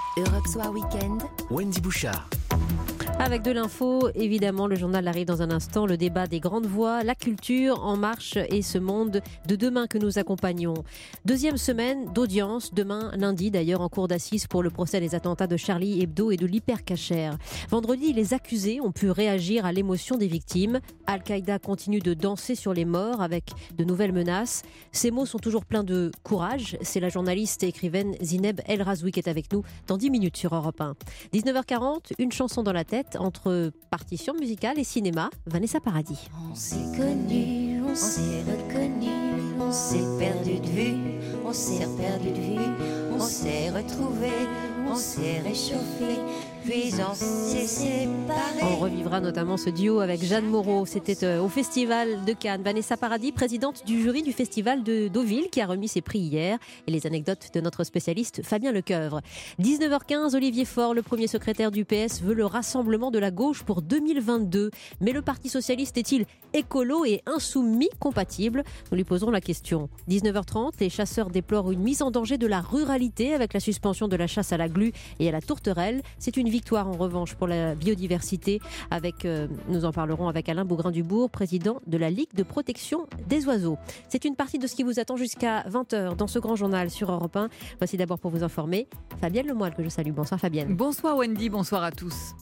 Europe Soir Weekend, Wendy Bouchard. Avec de l'info, évidemment, le journal arrive dans un instant, le débat des grandes voix, la culture en marche et ce monde de demain que nous accompagnons. Deuxième semaine d'audience, demain lundi d'ailleurs, en cour d'assises pour le procès des attentats de Charlie Hebdo et de l'hypercacher. Vendredi, les accusés ont pu réagir à l'émotion des victimes. Al-Qaïda continue de danser sur les morts avec de nouvelles menaces. Ces mots sont toujours pleins de courage. C'est la journaliste et écrivaine Zineb El Razoui qui est avec nous dans 10 minutes sur Europe 1. 19h40, une chanson dans la tête. Entre partition musicale et cinéma, Vanessa Paradis. On s'est connus, on s'est reconnus, on s'est perdu de vue, on s'est perdu de vue, on s'est retrouvés, on s'est réchauffés, puis on s'est séparés. On revivra notamment ce duo avec Jeanne Moreau. C'était au Festival de Cannes. Vanessa Paradis, présidente du jury du Festival de Deauville, qui a remis ses prix hier. Et les anecdotes de notre spécialiste Fabien Lecoeuvre. 19h15, Olivier Faure, le premier secrétaire du PS, veut le rassemblement de la gauche pour 2022. Mais le Parti socialiste est-il écolo et insoumis compatible ? Nous lui poserons la question. 19h30, les chasseurs déplorent une mise en danger de la ruralité avec la suspension de la chasse à la glu et à la tourterelle. C'est une victoire en revanche pour la biodiversité. Nous en parlerons avec Alain Bougrain-Dubourg, président de la Ligue de protection des oiseaux. C'est une partie de ce qui vous attend jusqu'à 20h dans ce grand journal sur Europe 1. Voici d'abord pour vous informer Fabienne Lemoyle que je salue. Bonsoir Fabienne. Bonsoir Wendy, bonsoir à tous.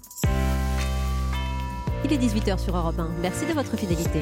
Il est 18h sur Europe 1. Merci de votre fidélité.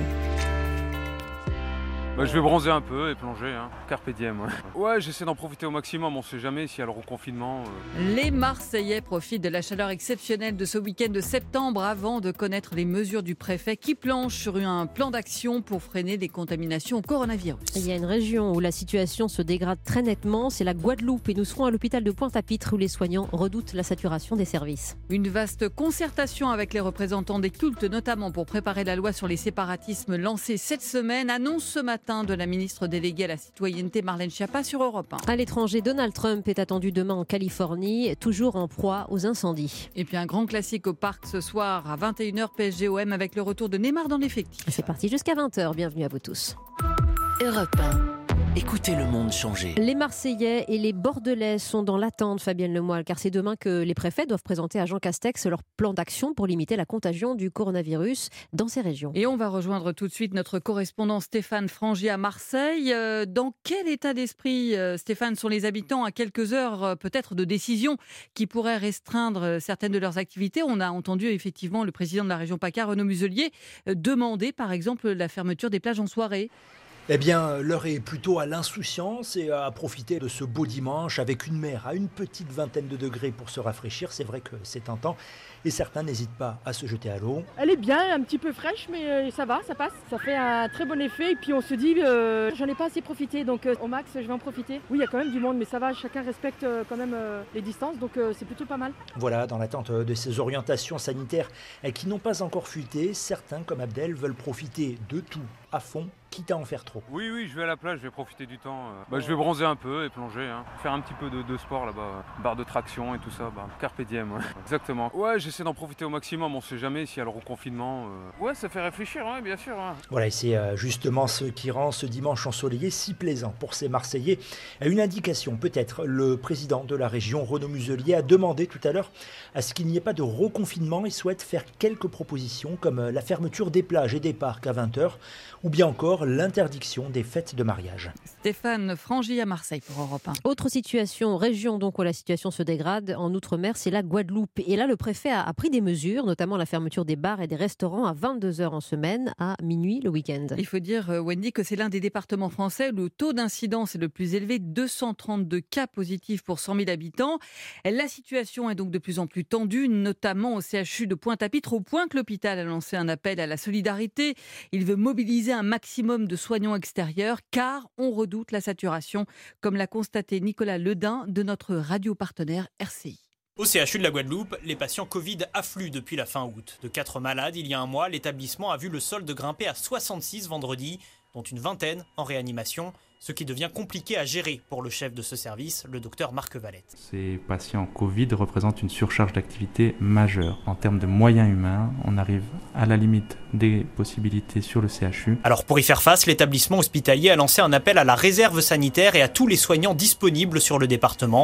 Je vais bronzer un peu et plonger, carpe diem. Ouais, j'essaie d'en profiter au maximum, on sait jamais s'il y a le reconfinement. Les Marseillais profitent de la chaleur exceptionnelle de ce week-end de septembre avant de connaître les mesures du préfet qui planche sur un plan d'action pour freiner les contaminations au coronavirus. Il y a une région où la situation se dégrade très nettement, c'est la Guadeloupe et nous serons à l'hôpital de Pointe-à-Pitre où les soignants redoutent la saturation des services. Une vaste concertation avec les représentants des cultes, notamment pour préparer la loi sur les séparatismes lancée cette semaine, annonce ce matin de la ministre déléguée à la citoyenneté Marlène Schiappa sur Europe 1. À l'étranger, Donald Trump est attendu demain en Californie, toujours en proie aux incendies. Et puis un grand classique au parc ce soir à 21h PSG-OM avec le retour de Neymar dans l'effectif. C'est parti jusqu'à 20h, bienvenue à vous tous. Europe 1. Écoutez le monde changer. Les Marseillais et les Bordelais sont dans l'attente, Fabienne Lemoyle, car c'est demain que les préfets doivent présenter à Jean Castex leur plan d'action pour limiter la contagion du coronavirus dans ces régions. Et on va rejoindre tout de suite notre correspondant Stéphane Frangier à Marseille. Dans quel état d'esprit, Stéphane, sont les habitants à quelques heures peut-être de décision qui pourraient restreindre certaines de leurs activités ? On a entendu effectivement le président de la région PACA, Renaud Muselier, demander par exemple la fermeture des plages en soirée. Eh bien, l'heure est plutôt à l'insouciance et à profiter de ce beau dimanche avec une mer à une petite vingtaine de degrés pour se rafraîchir. C'est vrai que c'est tentant et certains n'hésitent pas à se jeter à l'eau. Elle est bien, un petit peu fraîche, mais ça va, ça passe. Ça fait un très bon effet et puis on se dit, j'en ai pas assez profité, donc au max, je vais en profiter. Oui, il y a quand même du monde, mais ça va, chacun respecte quand même les distances, donc c'est plutôt pas mal. Voilà, dans l'attente de ces orientations sanitaires qui n'ont pas encore fuité, certains, comme Abdel, veulent profiter de tout à fond, quitte à en faire trop. Oui, je vais à la plage, je vais profiter du temps. Je vais bronzer un peu et plonger, faire un petit peu de sport là-bas, barre de traction et tout ça, carpe diem. Exactement. Ouais, j'essaie d'en profiter au maximum, on sait jamais s'il y a le reconfinement. Ouais, ça fait réfléchir, bien sûr. Voilà, et c'est justement ce qui rend ce dimanche ensoleillé si plaisant pour ces Marseillais. Une indication, peut-être, le président de la région, Renaud Muselier, a demandé tout à l'heure à ce qu'il n'y ait pas de reconfinement et souhaite faire quelques propositions comme la fermeture des plages et des parcs à 20h ou bien encore l'interdiction des fêtes de mariage. Stéphane Frangier à Marseille pour Europe 1. Autre situation, région donc où la situation se dégrade en Outre-mer, c'est la Guadeloupe. Et là, le préfet a pris des mesures, notamment la fermeture des bars et des restaurants à 22h en semaine, à minuit le week-end. Il faut dire, Wendy, que c'est l'un des départements français où le taux d'incidence est le plus élevé, 232 cas positifs pour 100 000 habitants. La situation est donc de plus en plus tendue, notamment au CHU de Pointe-à-Pitre, au point que l'hôpital a lancé un appel à la solidarité. Il veut mobiliser un maximum de soignants extérieurs car on redoute la saturation, comme l'a constaté Nicolas Ledin de notre radio partenaire RCI. Au CHU de la Guadeloupe, les patients Covid affluent depuis la fin août. De 4 malades il y a un mois, l'établissement a vu le solde grimper à 66 vendredi, dont une vingtaine en réanimation, ce qui devient compliqué à gérer pour le chef de ce service, le docteur Marc Valette. Ces patients Covid représentent une surcharge d'activité majeure. En termes de moyens humains, on arrive à la limite des possibilités sur le CHU. Alors pour y faire face, l'établissement hospitalier a lancé un appel à la réserve sanitaire et à tous les soignants disponibles sur le département.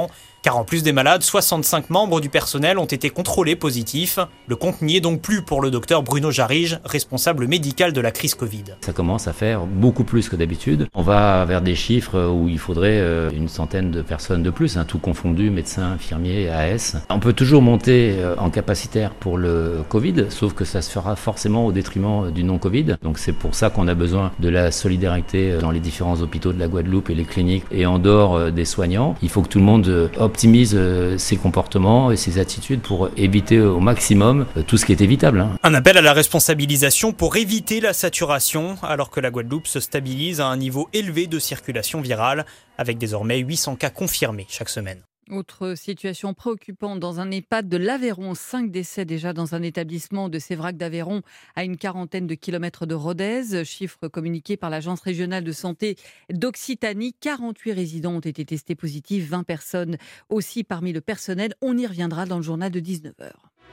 Car en plus des malades, 65 membres du personnel ont été contrôlés positifs. Le compte n'y est donc plus pour le docteur Bruno Jarige, responsable médical de la crise Covid. Ça commence à faire beaucoup plus que d'habitude. On va vers des chiffres où il faudrait une centaine de personnes de plus, tout confondu, médecins, infirmiers, AS. On peut toujours monter en capacitaire pour le Covid, sauf que ça se fera forcément au détriment du non-Covid. Donc c'est pour ça qu'on a besoin de la solidarité dans les différents hôpitaux de la Guadeloupe et les cliniques et en dehors des soignants. Il faut que tout le monde optimise ses comportements et ses attitudes pour éviter au maximum tout ce qui est évitable. Un appel à la responsabilisation pour éviter la saturation, alors que la Guadeloupe se stabilise à un niveau élevé de circulation virale, avec désormais 800 cas confirmés chaque semaine. Autre situation préoccupante dans un EHPAD de l'Aveyron. 5 décès déjà dans un établissement de Sévrac d'Aveyron à une quarantaine de kilomètres de Rodez. Chiffre communiqué par l'Agence régionale de santé d'Occitanie. 48 résidents ont été testés positifs, 20 personnes aussi parmi le personnel. On y reviendra dans le journal de 19h.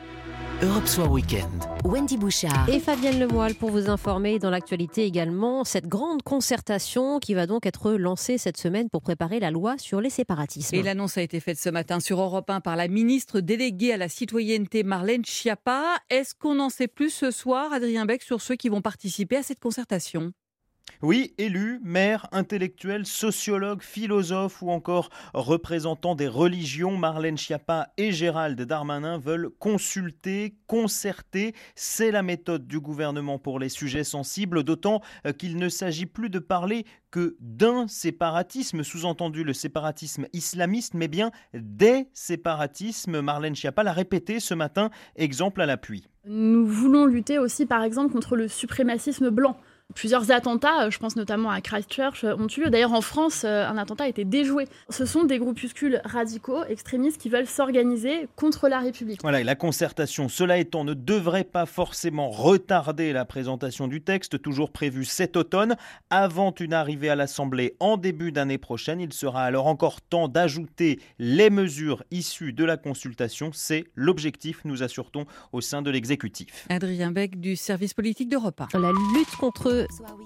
Europe Soir Weekend. Wendy Bouchard. Et Fabienne Lemoyle pour vous informer dans l'actualité également, cette grande concertation qui va donc être lancée cette semaine pour préparer la loi sur les séparatismes. Et l'annonce a été faite ce matin sur Europe 1 par la ministre déléguée à la citoyenneté Marlène Schiappa. Est-ce qu'on en sait plus ce soir, Adrien Beck, sur ceux qui vont participer à cette concertation ? Oui, élus, maires, intellectuels, sociologues, philosophes ou encore représentants des religions, Marlène Schiappa et Gérald Darmanin veulent consulter, concerter. C'est la méthode du gouvernement pour les sujets sensibles, d'autant qu'il ne s'agit plus de parler que d'un séparatisme, sous-entendu le séparatisme islamiste, mais bien des séparatismes. Marlène Schiappa l'a répété ce matin, exemple à l'appui. Nous voulons lutter aussi par exemple contre le suprémacisme blanc. Plusieurs attentats, je pense notamment à Christchurch, ont eu lieu. D'ailleurs, en France, un attentat a été déjoué. Ce sont des groupuscules radicaux, extrémistes, qui veulent s'organiser contre la République. Voilà, et la concertation, cela étant, ne devrait pas forcément retarder la présentation du texte, toujours prévu cet automne. Avant une arrivée à l'Assemblée en début d'année prochaine, il sera alors encore temps d'ajouter les mesures issues de la consultation. C'est l'objectif, nous assure-t-on, au sein de l'exécutif. Adrien Beck du service politique d'Europe 1. La lutte contre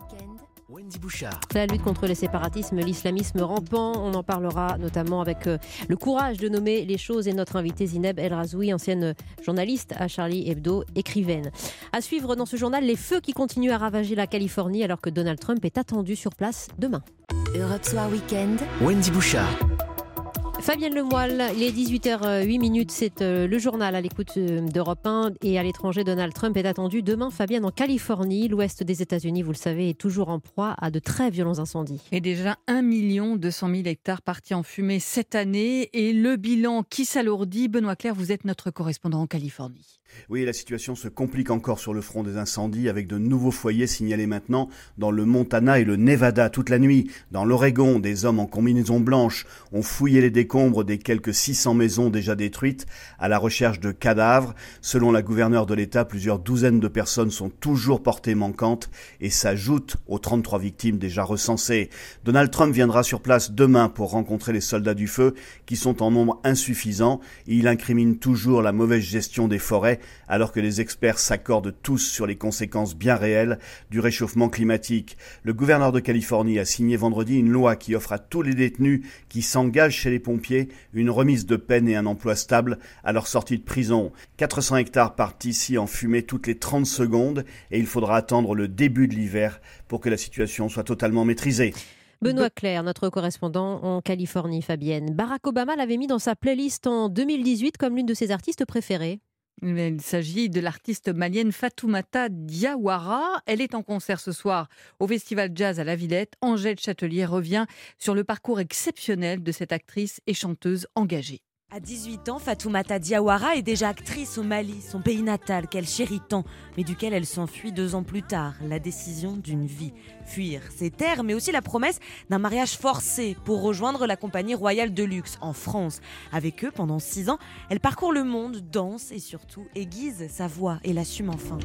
Wendy Bouchard. La lutte contre les séparatismes, l'islamisme rampant, on en parlera notamment avec le courage de nommer les choses et notre invitée Zineb El Razoui, ancienne journaliste à Charlie Hebdo, écrivaine. À suivre dans ce journal, les feux qui continuent à ravager la Californie alors que Donald Trump est attendu sur place demain. Europe Soir Weekend. Wendy Bouchard. Fabienne Lemoyle, il est 18h08, c'est le journal à l'écoute d'Europe 1 et à l'étranger. Donald Trump est attendu demain, Fabienne, en Californie. L'ouest des États-Unis, vous le savez, est toujours en proie à de très violents incendies. Et déjà 1 200 000 hectares partis en fumée cette année. Et le bilan qui s'alourdit. Benoît Clair, vous êtes notre correspondant en Californie. Oui, la situation se complique encore sur le front des incendies avec de nouveaux foyers signalés maintenant dans le Montana et le Nevada toute la nuit. Dans l'Oregon, des hommes en combinaison blanche ont fouillé les décombres des quelques 600 maisons déjà détruites à la recherche de cadavres. Selon la gouverneure de l'État, plusieurs douzaines de personnes sont toujours portées manquantes et s'ajoutent aux 33 victimes déjà recensées. Donald Trump viendra sur place demain pour rencontrer les soldats du feu qui sont en nombre insuffisant et il incrimine toujours la mauvaise gestion des forêts alors que les experts s'accordent tous sur les conséquences bien réelles du réchauffement climatique. Le gouverneur de Californie a signé vendredi une loi qui offre à tous les détenus qui s'engagent chez les pompiers une remise de peine et un emploi stable à leur sortie de prison. 400 hectares partent ici en fumée toutes les 30 secondes et il faudra attendre le début de l'hiver pour que la situation soit totalement maîtrisée. Benoît Clair, notre correspondant en Californie, Fabienne. Barack Obama l'avait mis dans sa playlist en 2018 comme l'une de ses artistes préférées. Il s'agit de l'artiste malienne Fatoumata Diawara. Elle est en concert ce soir au Festival Jazz à la Villette. Angèle Châtelier revient sur le parcours exceptionnel de cette actrice et chanteuse engagée. À 18 ans, Fatoumata Diawara est déjà actrice au Mali, son pays natal qu'elle chérit tant, mais duquel elle s'enfuit 2 ans plus tard. La décision d'une vie. Fuir ses terres, mais aussi la promesse d'un mariage forcé pour rejoindre la compagnie royale de luxe en France. Avec eux, pendant 6 ans, elle parcourt le monde, danse et surtout aiguise sa voix et l'assume enfin.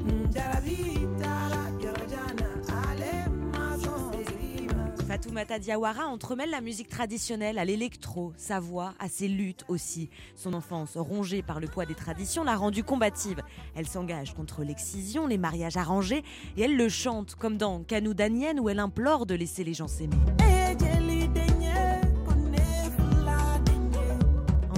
Fatoumata Diawara entremêle la musique traditionnelle à l'électro, sa voix à ses luttes aussi. Son enfance rongée par le poids des traditions l'a rendue combative. Elle s'engage contre l'excision, les mariages arrangés et elle le chante comme dans Kanou Danienne où elle implore de laisser les gens s'aimer.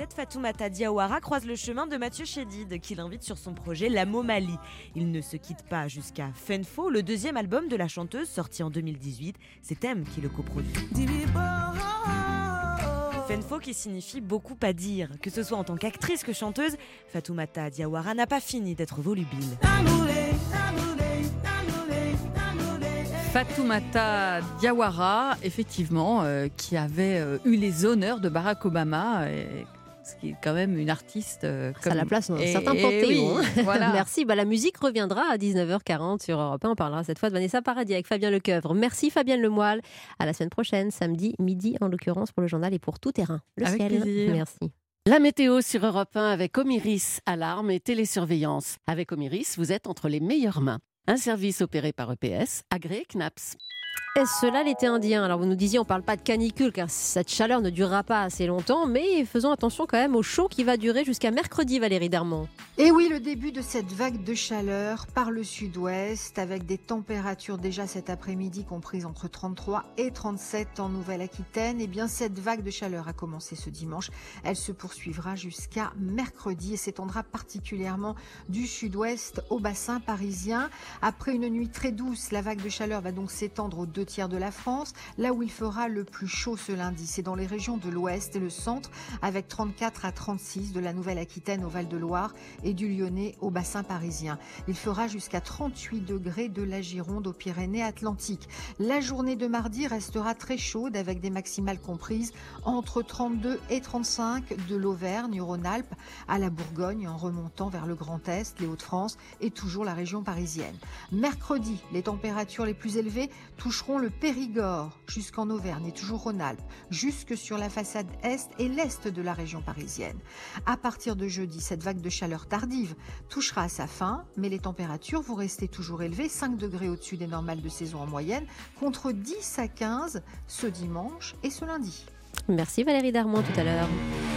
2017, Fatoumata Diawara croise le chemin de Mathieu Chédid, qui l'invite sur son projet La Momali. Il ne se quitte pas jusqu'à Fenfo, le deuxième album de la chanteuse sorti en 2018. C'est M qui le coproduit. Fenfo qui signifie beaucoup à dire. Que ce soit en tant qu'actrice que chanteuse, Fatoumata Diawara n'a pas fini d'être volubile. Fatoumata Diawara, effectivement, qui avait eu les honneurs de Barack Obama, ce qui est quand même une artiste. Ça la place dans un certain panthéon. Oui, voilà. Merci. La musique reviendra à 19h40 sur Europe 1. On parlera cette fois de Vanessa Paradis avec Fabien Lecoeuvre. Merci Fabienne Lemoyle. À la semaine prochaine, samedi midi en l'occurrence pour le journal et pour Tout Terrain. Le avec ciel. Plaisir. Merci. La météo sur Europe 1 avec Omiris, alarme et télésurveillance. Avec Omiris, vous êtes entre les meilleures mains. Un service opéré par EPS, agréé CNAPS. Est-ce cela l'été indien? Alors vous nous disiez on ne parle pas de canicule car cette chaleur ne durera pas assez longtemps, mais faisons attention quand même au chaud qui va durer jusqu'à mercredi, Valérie Darmon. Et oui, le début de cette vague de chaleur par le sud-ouest avec des températures déjà cet après-midi comprises entre 33 et 37 en Nouvelle-Aquitaine. Et bien cette vague de chaleur a commencé ce dimanche. Elle se poursuivra jusqu'à mercredi et s'étendra particulièrement du sud-ouest au bassin parisien. Après une nuit très douce, la vague de chaleur va donc s'étendre aux 2/3 de la France. Là où il fera le plus chaud ce lundi, c'est dans les régions de l'ouest et le centre avec 34 à 36 de la Nouvelle-Aquitaine au Val-de-Loire et du Lyonnais au bassin parisien. Il fera jusqu'à 38 degrés de la Gironde aux Pyrénées-Atlantiques. La journée de mardi restera très chaude avec des maximales comprises entre 32 et 35 de l'Auvergne-Rhône-Alpes à la Bourgogne en remontant vers le Grand Est, les Hauts-de-France et toujours la région parisienne. Mercredi, les températures les plus élevées toucheront le Périgord jusqu'en Auvergne et toujours Rhône-Alpes, jusque sur la façade est et l'est de la région parisienne. À partir de jeudi, cette vague de chaleur tardive touchera à sa fin, mais les températures vont rester toujours élevées, 5 degrés au-dessus des normales de saison en moyenne, contre 10 à 15 ce dimanche et ce lundi. Merci Valérie Darmon, tout à l'heure.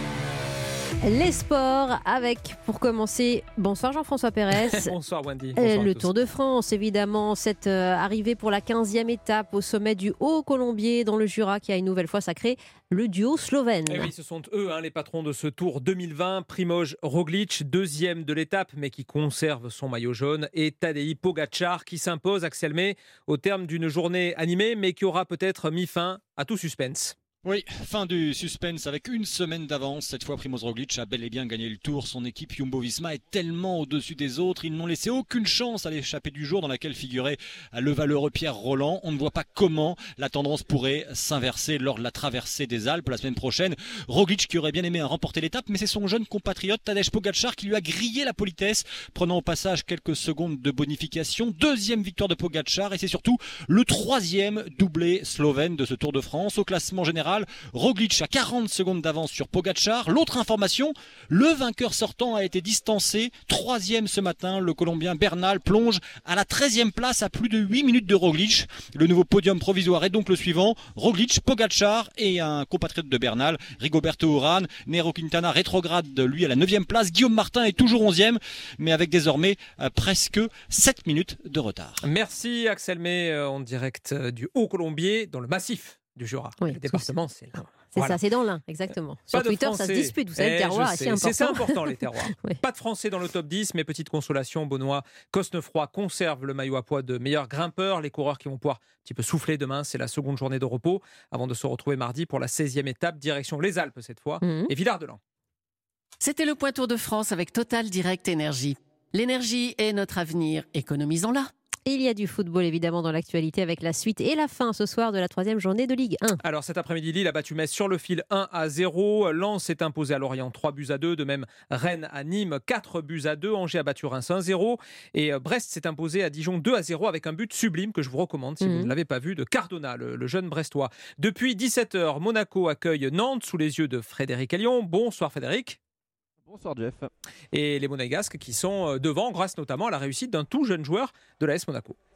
Les sports avec, pour commencer, bonsoir Jean-François Pérez. Bonsoir Wendy. Bonsoir le Tour de France, évidemment, cette arrivée pour la 15e étape au sommet du Haut-Colombier dans le Jura qui a une nouvelle fois sacré le duo slovène. Et oui, ce sont eux les patrons de ce Tour 2020. Primož Roglič, deuxième de l'étape, mais qui conserve son maillot jaune. Et Tadej Pogačar qui s'impose, Axel May, au terme d'une journée animée, mais qui aura peut-être mis fin à tout suspense. Oui, fin du suspense avec une semaine d'avance. Cette fois, Primož Roglič a bel et bien gagné le Tour. Son équipe Jumbo-Visma est tellement au-dessus des autres. Ils n'ont laissé aucune chance à l'échappée du jour dans laquelle figurait le valeureux Pierre Rolland. On ne voit pas comment la tendance pourrait s'inverser lors de la traversée des Alpes la semaine prochaine. Roglič qui aurait bien aimé remporter l'étape, mais c'est son jeune compatriote Tadej Pogačar qui lui a grillé la politesse, prenant au passage quelques secondes de bonification. Deuxième victoire de Pogačar et c'est surtout le troisième doublé slovène de ce Tour de France. Au classement général, Roglič a 40 secondes d'avance sur Pogačar. L'autre information, le vainqueur sortant a été distancé. Troisième ce matin, le Colombien Bernal plonge à la 13e place à plus de 8 minutes de Roglič. Le nouveau podium provisoire est donc le suivant. Roglič, Pogačar et un compatriote de Bernal, Rigoberto Urán. Nairo Quintana rétrograde lui à la 9e place. Guillaume Martin est toujours 11e, mais avec désormais presque 7 minutes de retard. Merci Axel May, en direct du Haut-Colombier dans le massif du Jura. Oui, le département, c'est là. C'est Voilà. ça, c'est dans l'Ain, exactement. Sur Twitter, ça se dispute, vous savez, le terroir, c'est important. C'est important, les terroirs. Oui. Pas de Français dans le top 10, mais petite consolation, Benoît Cosnefroy conserve le maillot à poids de meilleur grimpeur. Les coureurs qui vont pouvoir un petit peu souffler demain, c'est la seconde journée de repos, avant de se retrouver mardi pour la 16e étape, direction les Alpes cette fois, et Villard-de-Lans. C'était le Point Tour de France avec Total Direct Énergie. L'énergie est notre avenir, économisons-la. Et il y a du football évidemment dans l'actualité avec la suite et la fin ce soir de la 3e journée de Ligue 1. Alors cet après-midi, Lille a battu Metz sur le fil 1-0. Lens s'est imposé à Lorient 3-2. De même, Rennes à Nîmes 4-2. Angers a battu Reims 1-0. Et Brest s'est imposé à Dijon 2-0 avec un but sublime que je vous recommande si vous ne l'avez pas vu, de Cardona, le jeune Brestois. Depuis 17h, Monaco accueille Nantes sous les yeux de Frédéric Ellion. Bonsoir Frédéric. Bonsoir Jeff. Et les Monégasques qui sont devant grâce notamment à la réussite d'un tout jeune joueur de l'AS Monaco.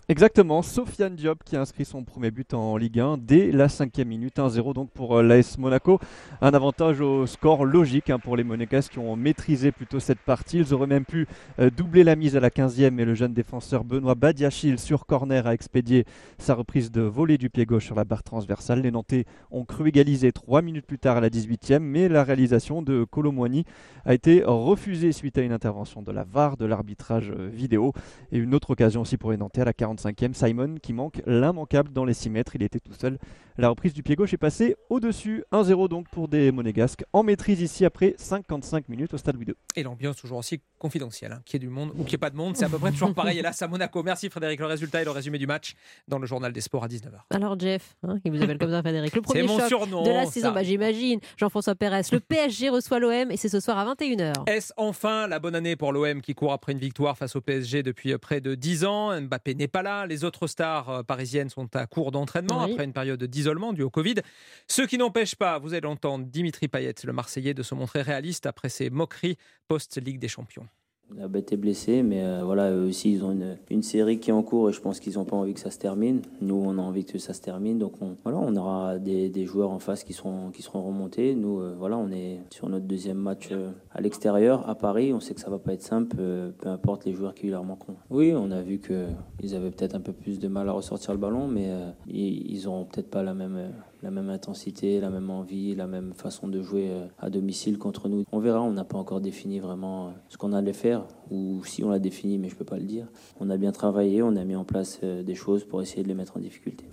Exactement, Sofiane Diop qui a inscrit son premier but en Ligue 1 dès la 5e minute, 1-0 donc pour l'AS Monaco. Un avantage au score logique pour les Monégasques qui ont maîtrisé plutôt cette partie. Ils auraient même pu doubler la mise à la 15e, mais le jeune défenseur Benoît Badiachil sur corner a expédié sa reprise de volée du pied gauche sur la barre transversale. Les Nantais ont cru égaliser 3 minutes plus tard à la 18e, mais la réalisation de Kolo Muani a été refusée suite à une intervention de la VAR, de l'arbitrage vidéo. Et une autre occasion aussi pour les Nantais à la 45e, Simon qui manque l'immanquable dans les 6 mètres, il était tout seul. La reprise du pied gauche est passée au-dessus, 1-0 donc pour des Monégasques en maîtrise ici après 55 minutes au Stade Louis II. Et l'ambiance toujours aussi confidentielle, qu'il y ait du monde ou qu'il n'y ait pas de monde, c'est à peu près toujours pareil. Et là, c'est à Monaco. Merci Frédéric, le résultat et le résumé du match dans le journal des sports à 19h. Alors Jeff, il vous appelle comme ça Frédéric, le premier c'est mon choc surnom, de la saison, ça. J'imagine, Jean-François Pérez, le PSG reçoit l'OM et c'est ce soir à 21h. Est-ce enfin la bonne année pour l'OM qui court après une victoire face au PSG depuis près de 10 ans? Mbappé n'est pas là, les autres stars parisiennes sont à court d'entraînement après une période d'isolement due au Covid. Ce qui n'empêche pas, vous allez l'entendre, Dimitri Payet, le Marseillais, de se montrer réaliste après ses moqueries post-Ligue des Champions. La bête est blessée, mais voilà, eux aussi, ils ont une série qui est en cours et je pense qu'ils n'ont pas envie que ça se termine. Nous, on a envie que ça se termine, donc on aura des joueurs en face qui seront remontés. Nous, on est sur notre deuxième match à l'extérieur, à Paris. On sait que ça ne va pas être simple, peu importe les joueurs qui leur manqueront. Oui, on a vu qu'ils avaient peut-être un peu plus de mal à ressortir le ballon, mais ils n'auront peut-être pas la même intensité, la même envie, la même façon de jouer à domicile contre nous. On verra, on n'a pas encore défini vraiment ce qu'on allait faire, ou si on l'a défini, mais je ne peux pas le dire. On a bien travaillé, on a mis en place des choses pour essayer de les mettre en difficulté.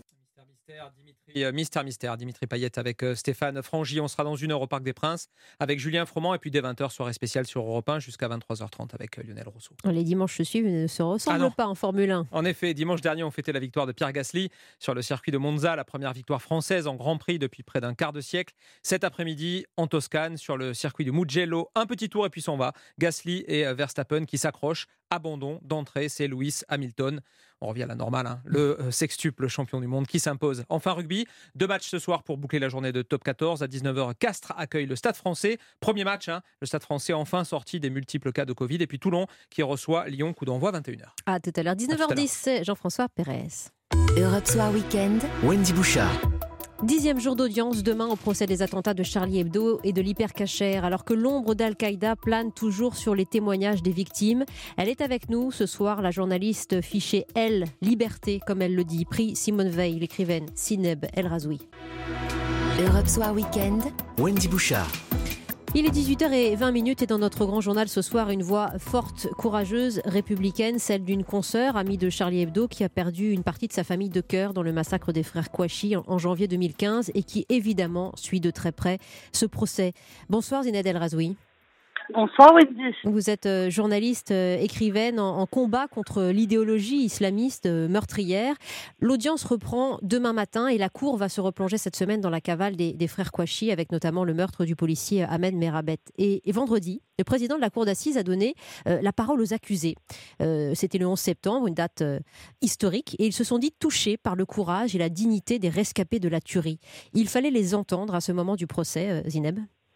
Mystère, Dimitri Payet avec Stéphane Frangy. On sera dans 1 heure au Parc des Princes avec Julien Froment et puis dès 20h, soirée spéciale sur Europe 1 jusqu'à 23h30 avec Lionel Rousseau. Les dimanches se suivent ne se ressemblent pas en Formule 1. En effet, dimanche dernier, on fêtait la victoire de Pierre Gasly sur le circuit de Monza, la première victoire française en Grand Prix depuis près d'un quart de siècle. Cet après-midi, en Toscane, sur le circuit de Mugello, un petit tour et puis s'en va. Gasly et Verstappen qui s'accrochent. Abandon d'entrée, c'est Lewis Hamilton. On revient à la normale, le sextuple champion du monde qui s'impose. Enfin rugby, 2 matchs ce soir pour boucler la journée de top 14. À 19h, Castres accueille le Stade français. Premier match, le Stade français enfin sorti des multiples cas de Covid. Et puis Toulon qui reçoit Lyon, coup d'envoi 21h. À tout à l'heure, 19h10, c'est Jean-François Pérez. Europe Soir Weekend. Wendy Bouchard. 10e jour d'audience demain au procès des attentats de Charlie Hebdo et de l'Hypercacher. Alors que l'ombre d'Al-Qaïda plane toujours sur les témoignages des victimes. Elle est avec nous ce soir, la journaliste fichée Elle, Liberté, comme elle le dit, prix Simone Veil, l'écrivaine Sineb El Razoui. Europe Soir Weekend. Wendy Bouchard. Il est 18h20 et dans notre grand journal ce soir, une voix forte, courageuse, républicaine, celle d'une consoeur, amie de Charlie Hebdo, qui a perdu une partie de sa famille de cœur dans le massacre des frères Kouachi en janvier 2015 et qui évidemment suit de très près ce procès. Bonsoir Zined El Razoui. Bonsoir Wendy. Vous êtes journaliste, écrivaine en combat contre l'idéologie islamiste meurtrière. L'audience reprend demain matin et la Cour va se replonger cette semaine dans la cavale des frères Kouachi avec notamment le meurtre du policier Ahmed Merabet. Et vendredi, le président de la Cour d'assises a donné la parole aux accusés. C'était le 11 septembre, une date historique, et ils se sont dit touchés par le courage et la dignité des rescapés de la tuerie. Il fallait les entendre à ce moment du procès, Zineb.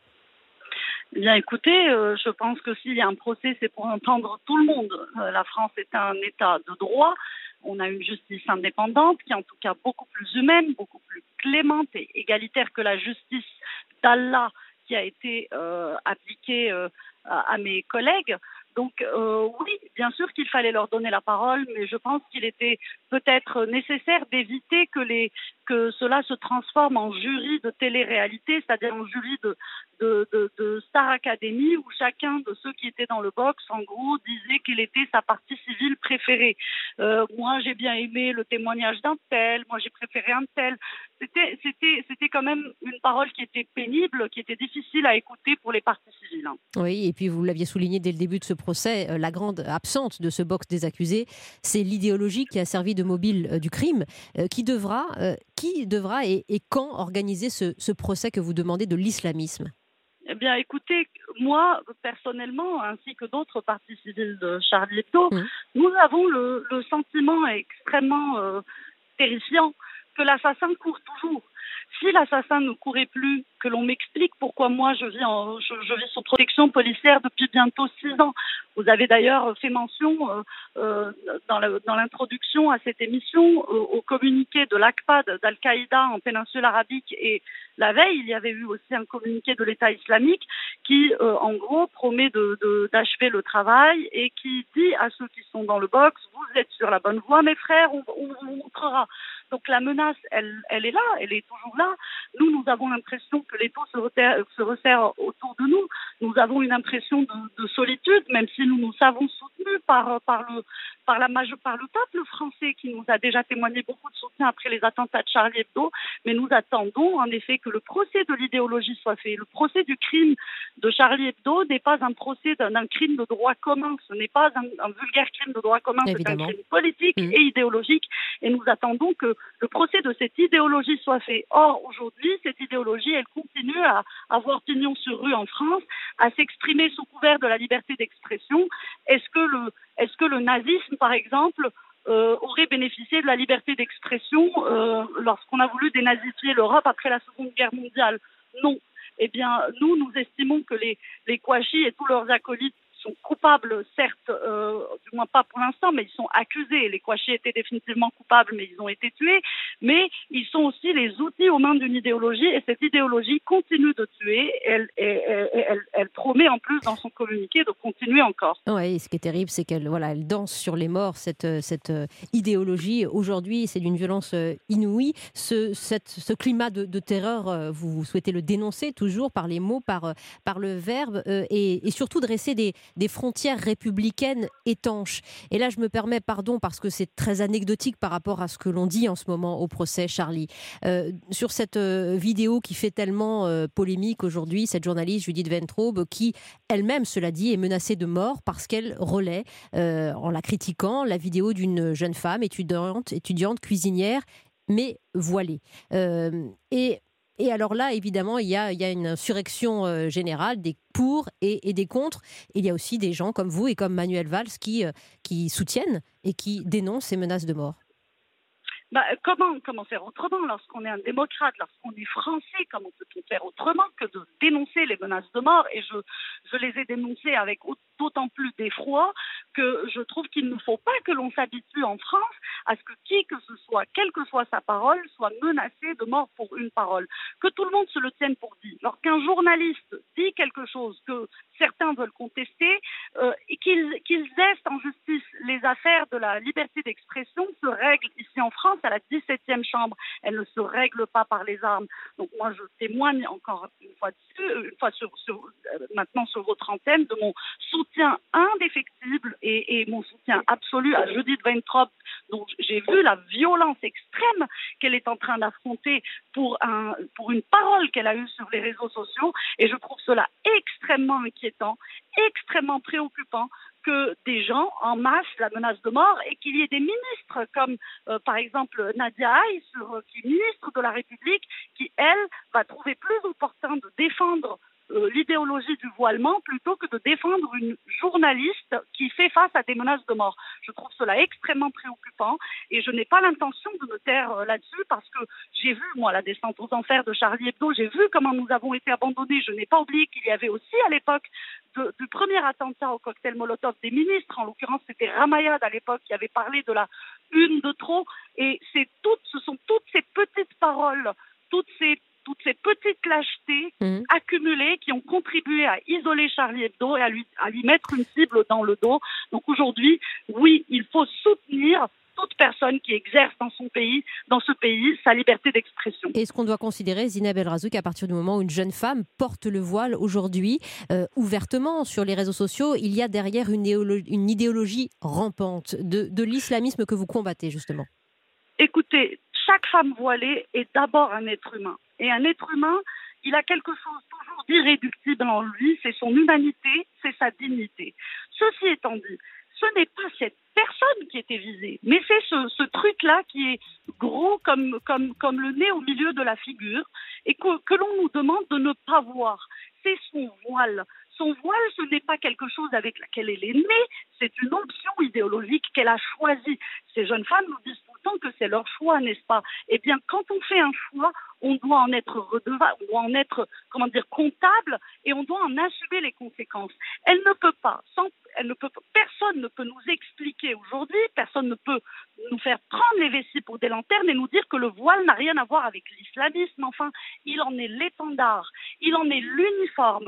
Bien écoutez, je pense que s'il y a un procès, c'est pour entendre tout le monde. La France est un État de droit. On a une justice indépendante qui est en tout cas beaucoup plus humaine, beaucoup plus clémente et égalitaire que la justice d'Allah qui a été appliquée à mes collègues. Donc oui, bien sûr qu'il fallait leur donner la parole, mais je pense qu'il était peut-être nécessaire d'éviter que cela se transforme en jury de télé-réalité, c'est-à-dire en jury de Star Academy où chacun de ceux qui étaient dans le box, en gros, disait quelle était sa partie civile préférée. Moi, j'ai bien aimé le témoignage d'un tel, moi j'ai préféré un tel. C'était quand même une parole qui était pénible, qui était difficile à écouter pour les parties civiles. Oui, et puis vous l'aviez souligné dès le début de ce procès, la grande absente de ce box des accusés, c'est l'idéologie qui a servi de mobile du crime. Qui devra et quand organiser ce procès que vous demandez de l'islamisme ? Eh bien, écoutez, moi, personnellement, ainsi que d'autres parties civiles de Charlie Hebdo, nous avons le sentiment extrêmement terrifiant que l'assassin court toujours. Si l'assassin ne courait plus, que l'on m'explique pourquoi moi je vis sous protection policière depuis bientôt 6 ans. Vous avez d'ailleurs fait mention dans l'introduction à cette émission au communiqué de l'ACPAD d'Al-Qaïda en péninsule arabique, et la veille il y avait eu aussi un communiqué de l'État islamique qui en gros promet d'achever le travail et qui dit à ceux qui sont dans le box: vous êtes sur la bonne voie mes frères, on vous montrera. Donc la menace, elle est là, elle est toujours là. Nous avons l'impression que l'étau se resserre autour de nous. Nous avons une impression de solitude, même si nous savons soutenus par le peuple français qui nous a déjà témoigné beaucoup de soutien après les attentats de Charlie Hebdo. Mais nous attendons en effet que le procès de l'idéologie soit fait. Le procès du crime de Charlie Hebdo n'est pas un procès d'un crime de droit commun. Ce n'est pas un vulgaire crime de droit commun, Évidemment. c'est un crime politique et idéologique. Et nous attendons que le procès de cette idéologie soit fait. Or, aujourd'hui, cette idéologie, elle continue à avoir pignon sur rue en France, à s'exprimer sous couvert de la liberté d'expression. Est-ce que le nazisme, par exemple, aurait bénéficié de la liberté d'expression lorsqu'on a voulu dénazifier l'Europe après la Seconde Guerre mondiale? Non. Eh bien, nous estimons que les Kouachi et tous leurs acolytes sont coupables, certes, du moins pas pour l'instant, mais ils sont accusés. Les Kouachi étaient définitivement coupables, mais ils ont été tués. Mais ils sont aussi les outils aux mains d'une idéologie, et cette idéologie continue de tuer. Elle promet en plus dans son communiqué de continuer encore. Oui, ce qui est terrible, c'est qu'elle elle danse sur les morts, cette idéologie. Aujourd'hui, c'est d'une violence inouïe. Ce climat de terreur, vous souhaitez le dénoncer toujours par les mots, par le verbe, et surtout dresser des frontières républicaines étanches. Et là, je me permets, pardon, parce que c'est très anecdotique par rapport à ce que l'on dit en ce moment au procès, Charlie. Sur cette vidéo qui fait tellement polémique aujourd'hui, cette journaliste Judith Ventrobe, qui elle-même, cela dit, est menacée de mort parce qu'elle relaie, en la critiquant, la vidéo d'une jeune femme étudiante cuisinière, mais voilée. Et alors là, évidemment, il y a une insurrection générale, des pour et des contre. Il y a aussi des gens comme vous et comme Manuel Valls qui soutiennent et qui dénoncent ces menaces de mort. Comment faire autrement lorsqu'on est un démocrate, lorsqu'on est français? Comment peut-on faire autrement que de dénoncer les menaces de mort? Et je les ai dénoncées avec d'autant plus d'effroi que je trouve qu'il ne faut pas que l'on s'habitue en France à ce que qui que ce soit, quelle que soit sa parole, soit menacé de mort pour une parole. Que tout le monde se le tienne pour dit. Lorsqu'un journaliste dit quelque chose que certains veulent contester, et qu'ils aient en justice, les affaires de la liberté d'expression se règlent ici en France à la 17e chambre. Elles ne se règlent pas par les armes. Donc moi, je témoigne encore maintenant sur votre antenne de mon soutien indéfectible et mon soutien absolu à Judith Ventrobe, dont j'ai vu la violence extrême qu'elle est en train d'affronter pour une parole qu'elle a eue sur les réseaux sociaux. Et je trouve cela extrêmement inquiétant, extrêmement préoccupant que des gens en masse la menacent de mort et qu'il y ait des ministres comme par exemple Nadia Haï, qui est ministre de la République, qui elle va trouver plus opportun de défendre l'idéologie du voilement plutôt que de défendre une journaliste qui fait face à des menaces de mort. Je trouve cela extrêmement préoccupant et je n'ai pas l'intention de me taire là-dessus parce que j'ai vu, moi, la descente aux enfers de Charlie Hebdo, j'ai vu comment nous avons été abandonnés. Je n'ai pas oublié qu'il y avait aussi à l'époque du premier attentat au cocktail Molotov des ministres, en l'occurrence c'était Ramayad à l'époque qui avait parlé de la une de trop, et ce sont toutes ces petites paroles, toutes ces petites lâchetés accumulées qui ont contribué à isoler Charlie Hebdo et à lui mettre une cible dans le dos. Donc aujourd'hui, oui, il faut soutenir toute personne qui exerce dans ce pays, sa liberté d'expression. Est-ce qu'on doit considérer, Zineb El Razouk, qu'à partir du moment où une jeune femme porte le voile aujourd'hui, ouvertement sur les réseaux sociaux, il y a derrière une idéologie rampante de l'islamisme que vous combattez justement? Écoutez, chaque femme voilée est d'abord un être humain. Et un être humain, il a quelque chose toujours d'irréductible en lui, c'est son humanité, c'est sa dignité. Ceci étant dit, ce n'est pas cette personne qui était visée, mais c'est ce truc-là qui est gros comme le nez au milieu de la figure et que l'on nous demande de ne pas voir. C'est son voile. Son voile, ce n'est pas quelque chose avec laquelle elle est née, c'est une option idéologique qu'elle a choisie. Ces jeunes femmes nous disent tout le temps que c'est leur choix, n'est-ce pas? Eh bien, quand on fait un choix, on doit en être redevable, on doit en être, comptable, et on doit en assumer les conséquences. Personne ne peut nous expliquer aujourd'hui, personne ne peut nous faire prendre les vessies pour des lanternes et nous dire que le voile n'a rien à voir avec l'islamisme. Enfin, il en est l'étendard, il en est l'uniforme,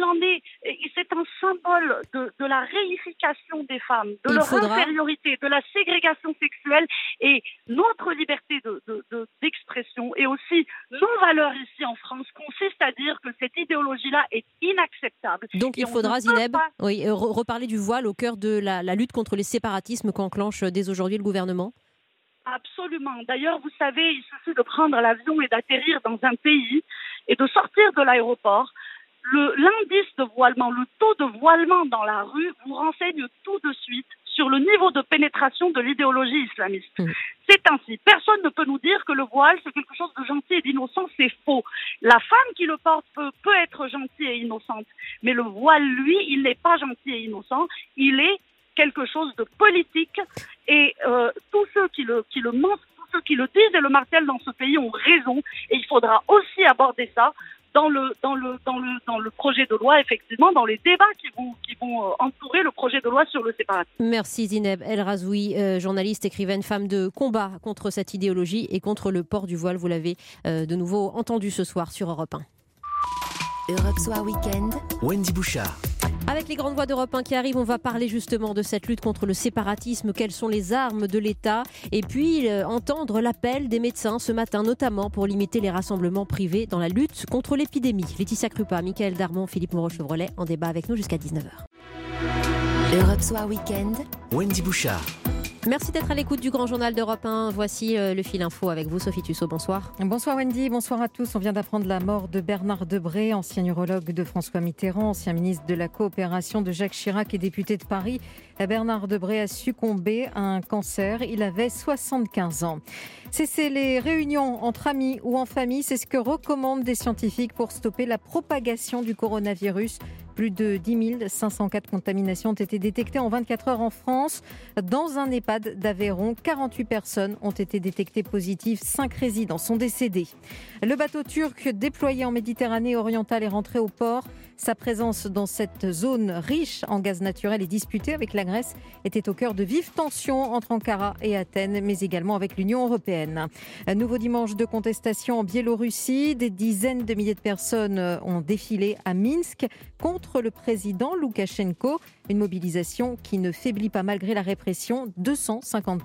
c'est un symbole de la réification des femmes, de leur infériorité, de la ségrégation sexuelle, et notre liberté d'expression et aussi nos valeurs ici en France consistent à dire que cette idéologie-là est inacceptable. Donc il faudra, Zineb, reparler du voile au cœur de la lutte contre les séparatismes qu'enclenche dès aujourd'hui le gouvernement. Absolument. D'ailleurs, vous savez, il suffit de prendre l'avion et d'atterrir dans un pays et de sortir de l'aéroport. L'indice de voilement, le taux de voilement dans la rue vous renseigne tout de suite sur le niveau de pénétration de l'idéologie islamiste. C'est ainsi. Personne ne peut nous dire que le voile, c'est quelque chose de gentil et d'innocent. C'est faux. La femme qui le porte peut être gentille et innocente. Mais le voile, lui, il n'est pas gentil et innocent. Il est quelque chose de politique. Et tous ceux qui le mentent, tous ceux qui le disent et le martèlent dans ce pays ont raison. Et il faudra aussi aborder ça dans le projet de loi, effectivement, dans les débats qui vont entourer le projet de loi sur le séparatisme. Merci Zineb El Razoui, journaliste, écrivaine, femme de combat contre cette idéologie et contre le port du voile. Vous l'avez de nouveau entendu ce soir sur Europe 1. Europe Soir Weekend. Wendy Bouchard. Avec les grandes voix d'Europe 1 qui arrivent, on va parler justement de cette lutte contre le séparatisme, quelles sont les armes de l'État, et puis entendre l'appel des médecins ce matin, notamment pour limiter les rassemblements privés dans la lutte contre l'épidémie. Laetitia Krupa, Michael Darmon, Philippe Moreau-Chevrolet en débat avec nous jusqu'à 19h. Europe Soir Weekend. Wendy Bouchard. Merci d'être à l'écoute du Grand Journal d'Europe 1. Voici le fil info avec vous, Sophie Tussaud. Bonsoir. Bonsoir Wendy, bonsoir à tous. On vient d'apprendre la mort de Bernard Debré, ancien urologue de François Mitterrand, ancien ministre de la coopération de Jacques Chirac et député de Paris. Bernard Debré a succombé à un cancer. Il avait 75 ans. Cesser les réunions entre amis ou en famille, c'est ce que recommandent des scientifiques pour stopper la propagation du coronavirus. Plus de 10 504 contaminations ont été détectées en 24 heures en France. Dans un EHPAD d'Aveyron, 48 personnes ont été détectées positives. 5 résidents sont décédés. Le bateau turc déployé en Méditerranée orientale est rentré au port. Sa présence dans cette zone riche en gaz naturel et disputée avec la Grèce était au cœur de vives tensions entre Ankara et Athènes, mais également avec l'Union européenne. Un nouveau dimanche de contestation en Biélorussie. Des dizaines de milliers de personnes ont défilé à Minsk contre le président Loukachenko. Une mobilisation qui ne faiblit pas malgré la répression. 250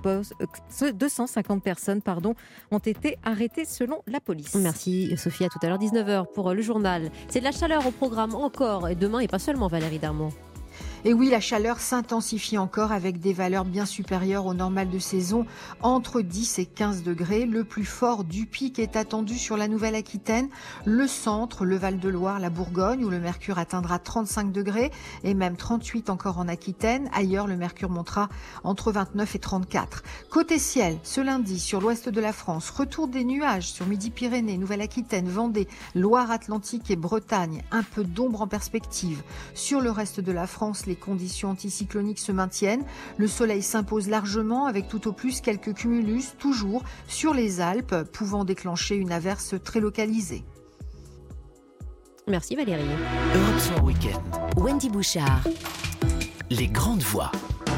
personnes ont été arrêtées selon la police. Merci Sophie, à tout à l'heure 19h pour le journal. C'est de la chaleur au programme encore et demain et pas seulement Valérie Darmon. Et oui, la chaleur s'intensifie encore avec des valeurs bien supérieures au normal de saison, entre 10 et 15 degrés. Le plus fort du pic est attendu sur la Nouvelle-Aquitaine, le centre, le Val-de-Loire, la Bourgogne, où le mercure atteindra 35 degrés et même 38 encore en Aquitaine. Ailleurs, le mercure montera entre 29 et 34. Côté ciel, ce lundi, sur l'ouest de la France, retour des nuages sur Midi-Pyrénées, Nouvelle-Aquitaine, Vendée, Loire-Atlantique et Bretagne. Un peu d'ombre en perspective. Sur le reste de la France, les conditions anticycloniques se maintiennent. Le soleil s'impose largement avec tout au plus quelques cumulus, toujours sur les Alpes, pouvant déclencher une averse très localisée. Merci Valérie. Europe Soir Weekend. Wendy Bouchard. Les grandes voix.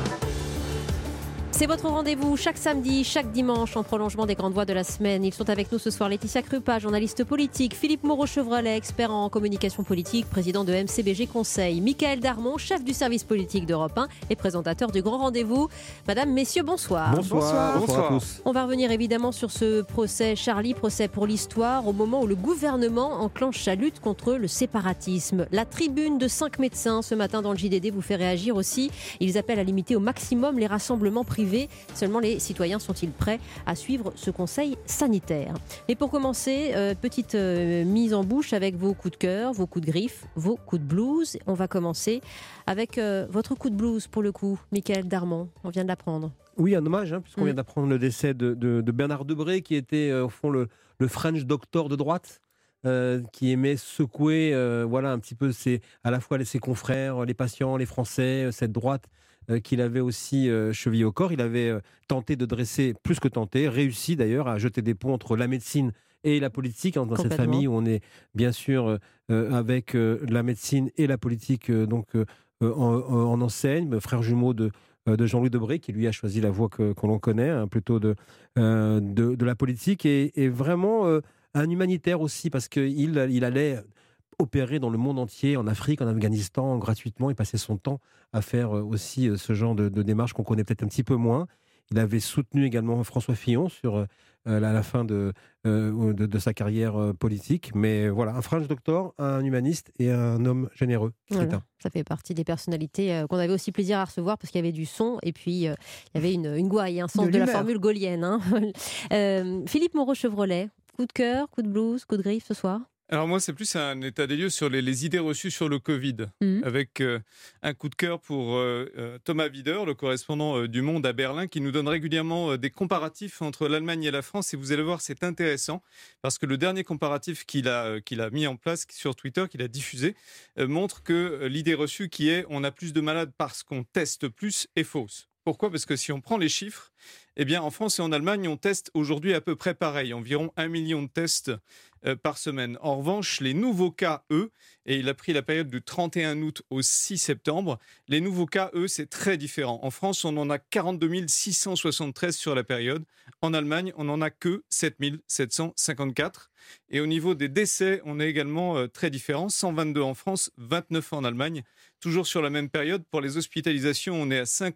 C'est votre rendez-vous chaque samedi, chaque dimanche en prolongement des grandes voix de la semaine. Ils sont avec nous ce soir Laetitia Krupa, journaliste politique, Philippe Moreau-Chevrolet, expert en communication politique, président de MCBG Conseil, Michael Darmon, chef du service politique d'Europe 1 et présentateur du Grand Rendez-vous. Madame, messieurs, bonsoir. Bonsoir à tous. On va revenir évidemment sur ce procès Charlie, procès pour l'histoire, au moment où le gouvernement enclenche sa lutte contre le séparatisme. La tribune de 5 médecins ce matin dans le JDD vous fait réagir aussi. Ils appellent à limiter au maximum les rassemblements privés. Seulement les citoyens sont-ils prêts à suivre ce conseil sanitaire? Mais pour commencer, petite mise en bouche avec vos coups de cœur, vos coups de griffe, vos coups de blues. On va commencer avec votre coup de blues pour le coup, Michael Darmon. On vient de l'apprendre. Oui, un hommage, puisqu'on vient d'apprendre le décès de Bernard Debré, qui était au fond le French doctor de droite. Qui aimait secouer un petit peu à la fois ses confrères, les patients, les Français, cette droite qu'il avait aussi chevillée au corps. Il avait tenté de dresser, plus que tenté, réussi d'ailleurs à jeter des ponts entre la médecine et la politique, dans cette Complètement. famille où on est bien sûr avec la médecine et la politique en enseigne, frère jumeau de Jean-Louis Debré, qui lui a choisi la voie qu'on l'on connaît, hein, plutôt de la politique, et vraiment un humanitaire aussi, parce qu'il allait opérer dans le monde entier, en Afrique, en Afghanistan, gratuitement. Il passait son temps à faire aussi ce genre de démarche qu'on connaît peut-être un petit peu moins. Il avait soutenu également François Fillon sur la fin de sa carrière politique. Mais voilà, un French doctor, un humaniste et un homme généreux. Voilà, ça fait partie des personnalités qu'on avait aussi plaisir à recevoir parce qu'il y avait du son et puis il y avait une gouaille, un sens de la formule gaulienne. Hein. Philippe Moreau-Chevrolet, coup de cœur, coup de blues, coup de griffe ce soir? Alors moi, c'est plus un état des lieux sur les idées reçues sur le Covid, avec un coup de cœur pour Thomas Wider, le correspondant du Monde à Berlin, qui nous donne régulièrement des comparatifs entre l'Allemagne et la France. Et vous allez voir, c'est intéressant, parce que le dernier comparatif qu'il a mis en place sur Twitter, qu'il a diffusé, montre que l'idée reçue qui est « on a plus de malades parce qu'on teste plus » est fausse. Pourquoi ? Parce que si on prend les chiffres, eh bien, en France et en Allemagne, on teste aujourd'hui à peu près pareil, environ 1 million de tests par semaine. En revanche, les nouveaux cas, eux, et il a pris la période du 31 août au 6 septembre, les nouveaux cas, eux, c'est très différent. En France, on en a 42 673 sur la période. En Allemagne, on n'en a que 7 754. Et au niveau des décès, on est également très différent. 122 en France, 29 en Allemagne. Toujours sur la même période, pour les hospitalisations, on est à 5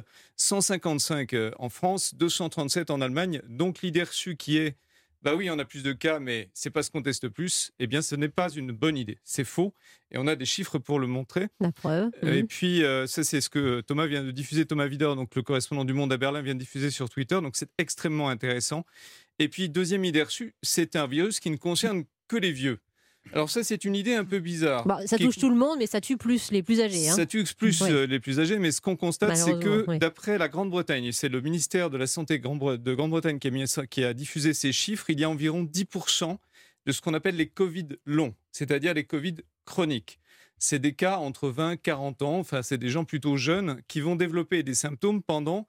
155 en France, 237 en Allemagne. Donc l'idée reçue qui est bah oui, on a plus de cas, mais c'est parce qu'on teste plus. Eh bien, ce n'est pas une bonne idée. C'est faux. Et on a des chiffres pour le montrer. La preuve. Et puis, ça, c'est ce que Thomas vient de diffuser. Thomas Wider, donc le correspondant du Monde à Berlin, vient de diffuser sur Twitter. Donc, c'est extrêmement intéressant. Et puis, deuxième idée reçue, c'est un virus qui ne concerne que les vieux. Alors ça, c'est une idée un peu bizarre. Ça touche tout le monde, mais ça tue plus les plus âgés. Hein. Ça tue plus les plus âgés, mais ce qu'on constate, c'est que d'après la Grande-Bretagne, et c'est le ministère de la Santé de Grande-Bretagne qui a diffusé ces chiffres, il y a environ 10% de ce qu'on appelle les Covid longs, c'est-à-dire les Covid chroniques. C'est des cas entre 20 et 40 ans, enfin c'est des gens plutôt jeunes qui vont développer des symptômes pendant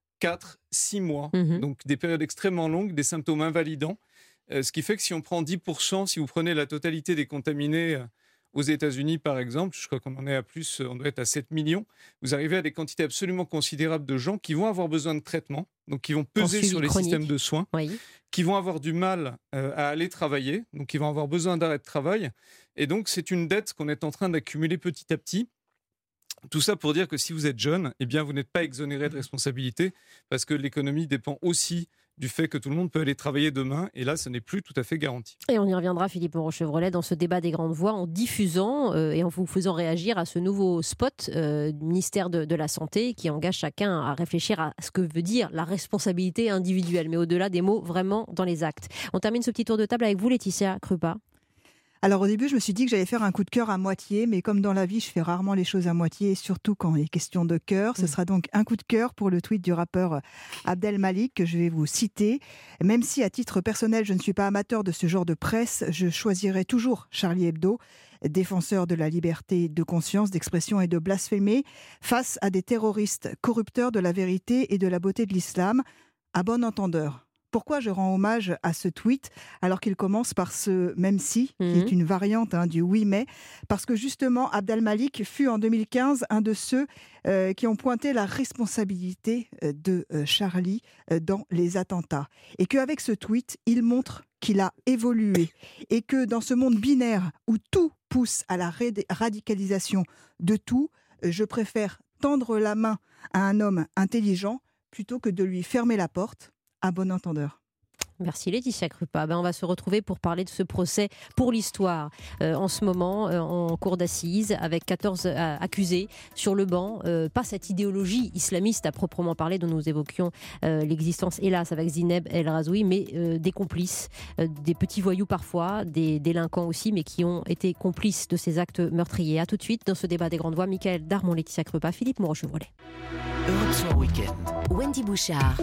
4-6 mois. Donc des périodes extrêmement longues, des symptômes invalidants. Ce qui fait que si on prend 10%, si vous prenez la totalité des contaminés aux États-Unis, par exemple, je crois qu'on en est à plus, on doit être à 7 millions, vous arrivez à des quantités absolument considérables de gens qui vont avoir besoin de traitement, donc qui vont peser sur les systèmes de soins, qui vont avoir du mal à aller travailler, donc qui vont avoir besoin d'arrêt de travail. Et donc, c'est une dette qu'on est en train d'accumuler petit à petit. Tout ça pour dire que si vous êtes jeune, eh bien, vous n'êtes pas exonéré de responsabilité parce que l'économie dépend aussi du fait que tout le monde peut aller travailler demain. Et là, ce n'est plus tout à fait garanti. Et on y reviendra, Philippe Moreau-Chevrolet, dans ce débat des grandes voix, en diffusant et en vous faisant réagir à ce nouveau spot du ministère de la Santé qui engage chacun à réfléchir à ce que veut dire la responsabilité individuelle, mais au-delà des mots, vraiment dans les actes. On termine ce petit tour de table avec vous, Laetitia Krupa. Alors au début, je me suis dit que j'allais faire un coup de cœur à moitié, mais comme dans la vie, je fais rarement les choses à moitié, et surtout quand il est question de cœur. Ce sera donc un coup de cœur pour le tweet du rappeur Abdel Malik, que je vais vous citer. Même si à titre personnel, je ne suis pas amateur de ce genre de presse, je choisirai toujours Charlie Hebdo, défenseur de la liberté de conscience, d'expression et de blasphémer, face à des terroristes corrupteurs de la vérité et de la beauté de l'islam. À bon entendeur. Pourquoi je rends hommage à ce tweet alors qu'il commence par ce « même si », qui est une variante du « oui mais », parce que justement, Abdel Malik fut en 2015 un de ceux qui ont pointé la responsabilité de Charlie dans les attentats. Et qu'avec ce tweet, il montre qu'il a évolué et que dans ce monde binaire où tout pousse à la radicalisation de tout, je préfère tendre la main à un homme intelligent plutôt que de lui fermer la porte. À bon entendeur. Merci Laetitia Krupa. On va se retrouver pour parler de ce procès pour l'histoire en ce moment en cour d'assises avec 14 accusés sur le banc. Pas cette idéologie islamiste à proprement parler dont nous évoquions l'existence hélas avec Zineb El Razoui, mais des complices, des petits voyous parfois, des délinquants aussi, mais qui ont été complices de ces actes meurtriers. A tout de suite dans ce débat des grandes voix. Michael Darmon, Laetitia Krupa, Philippe Moreau-Chevrolet. Europe Soir Week-end. Wendy Bouchard.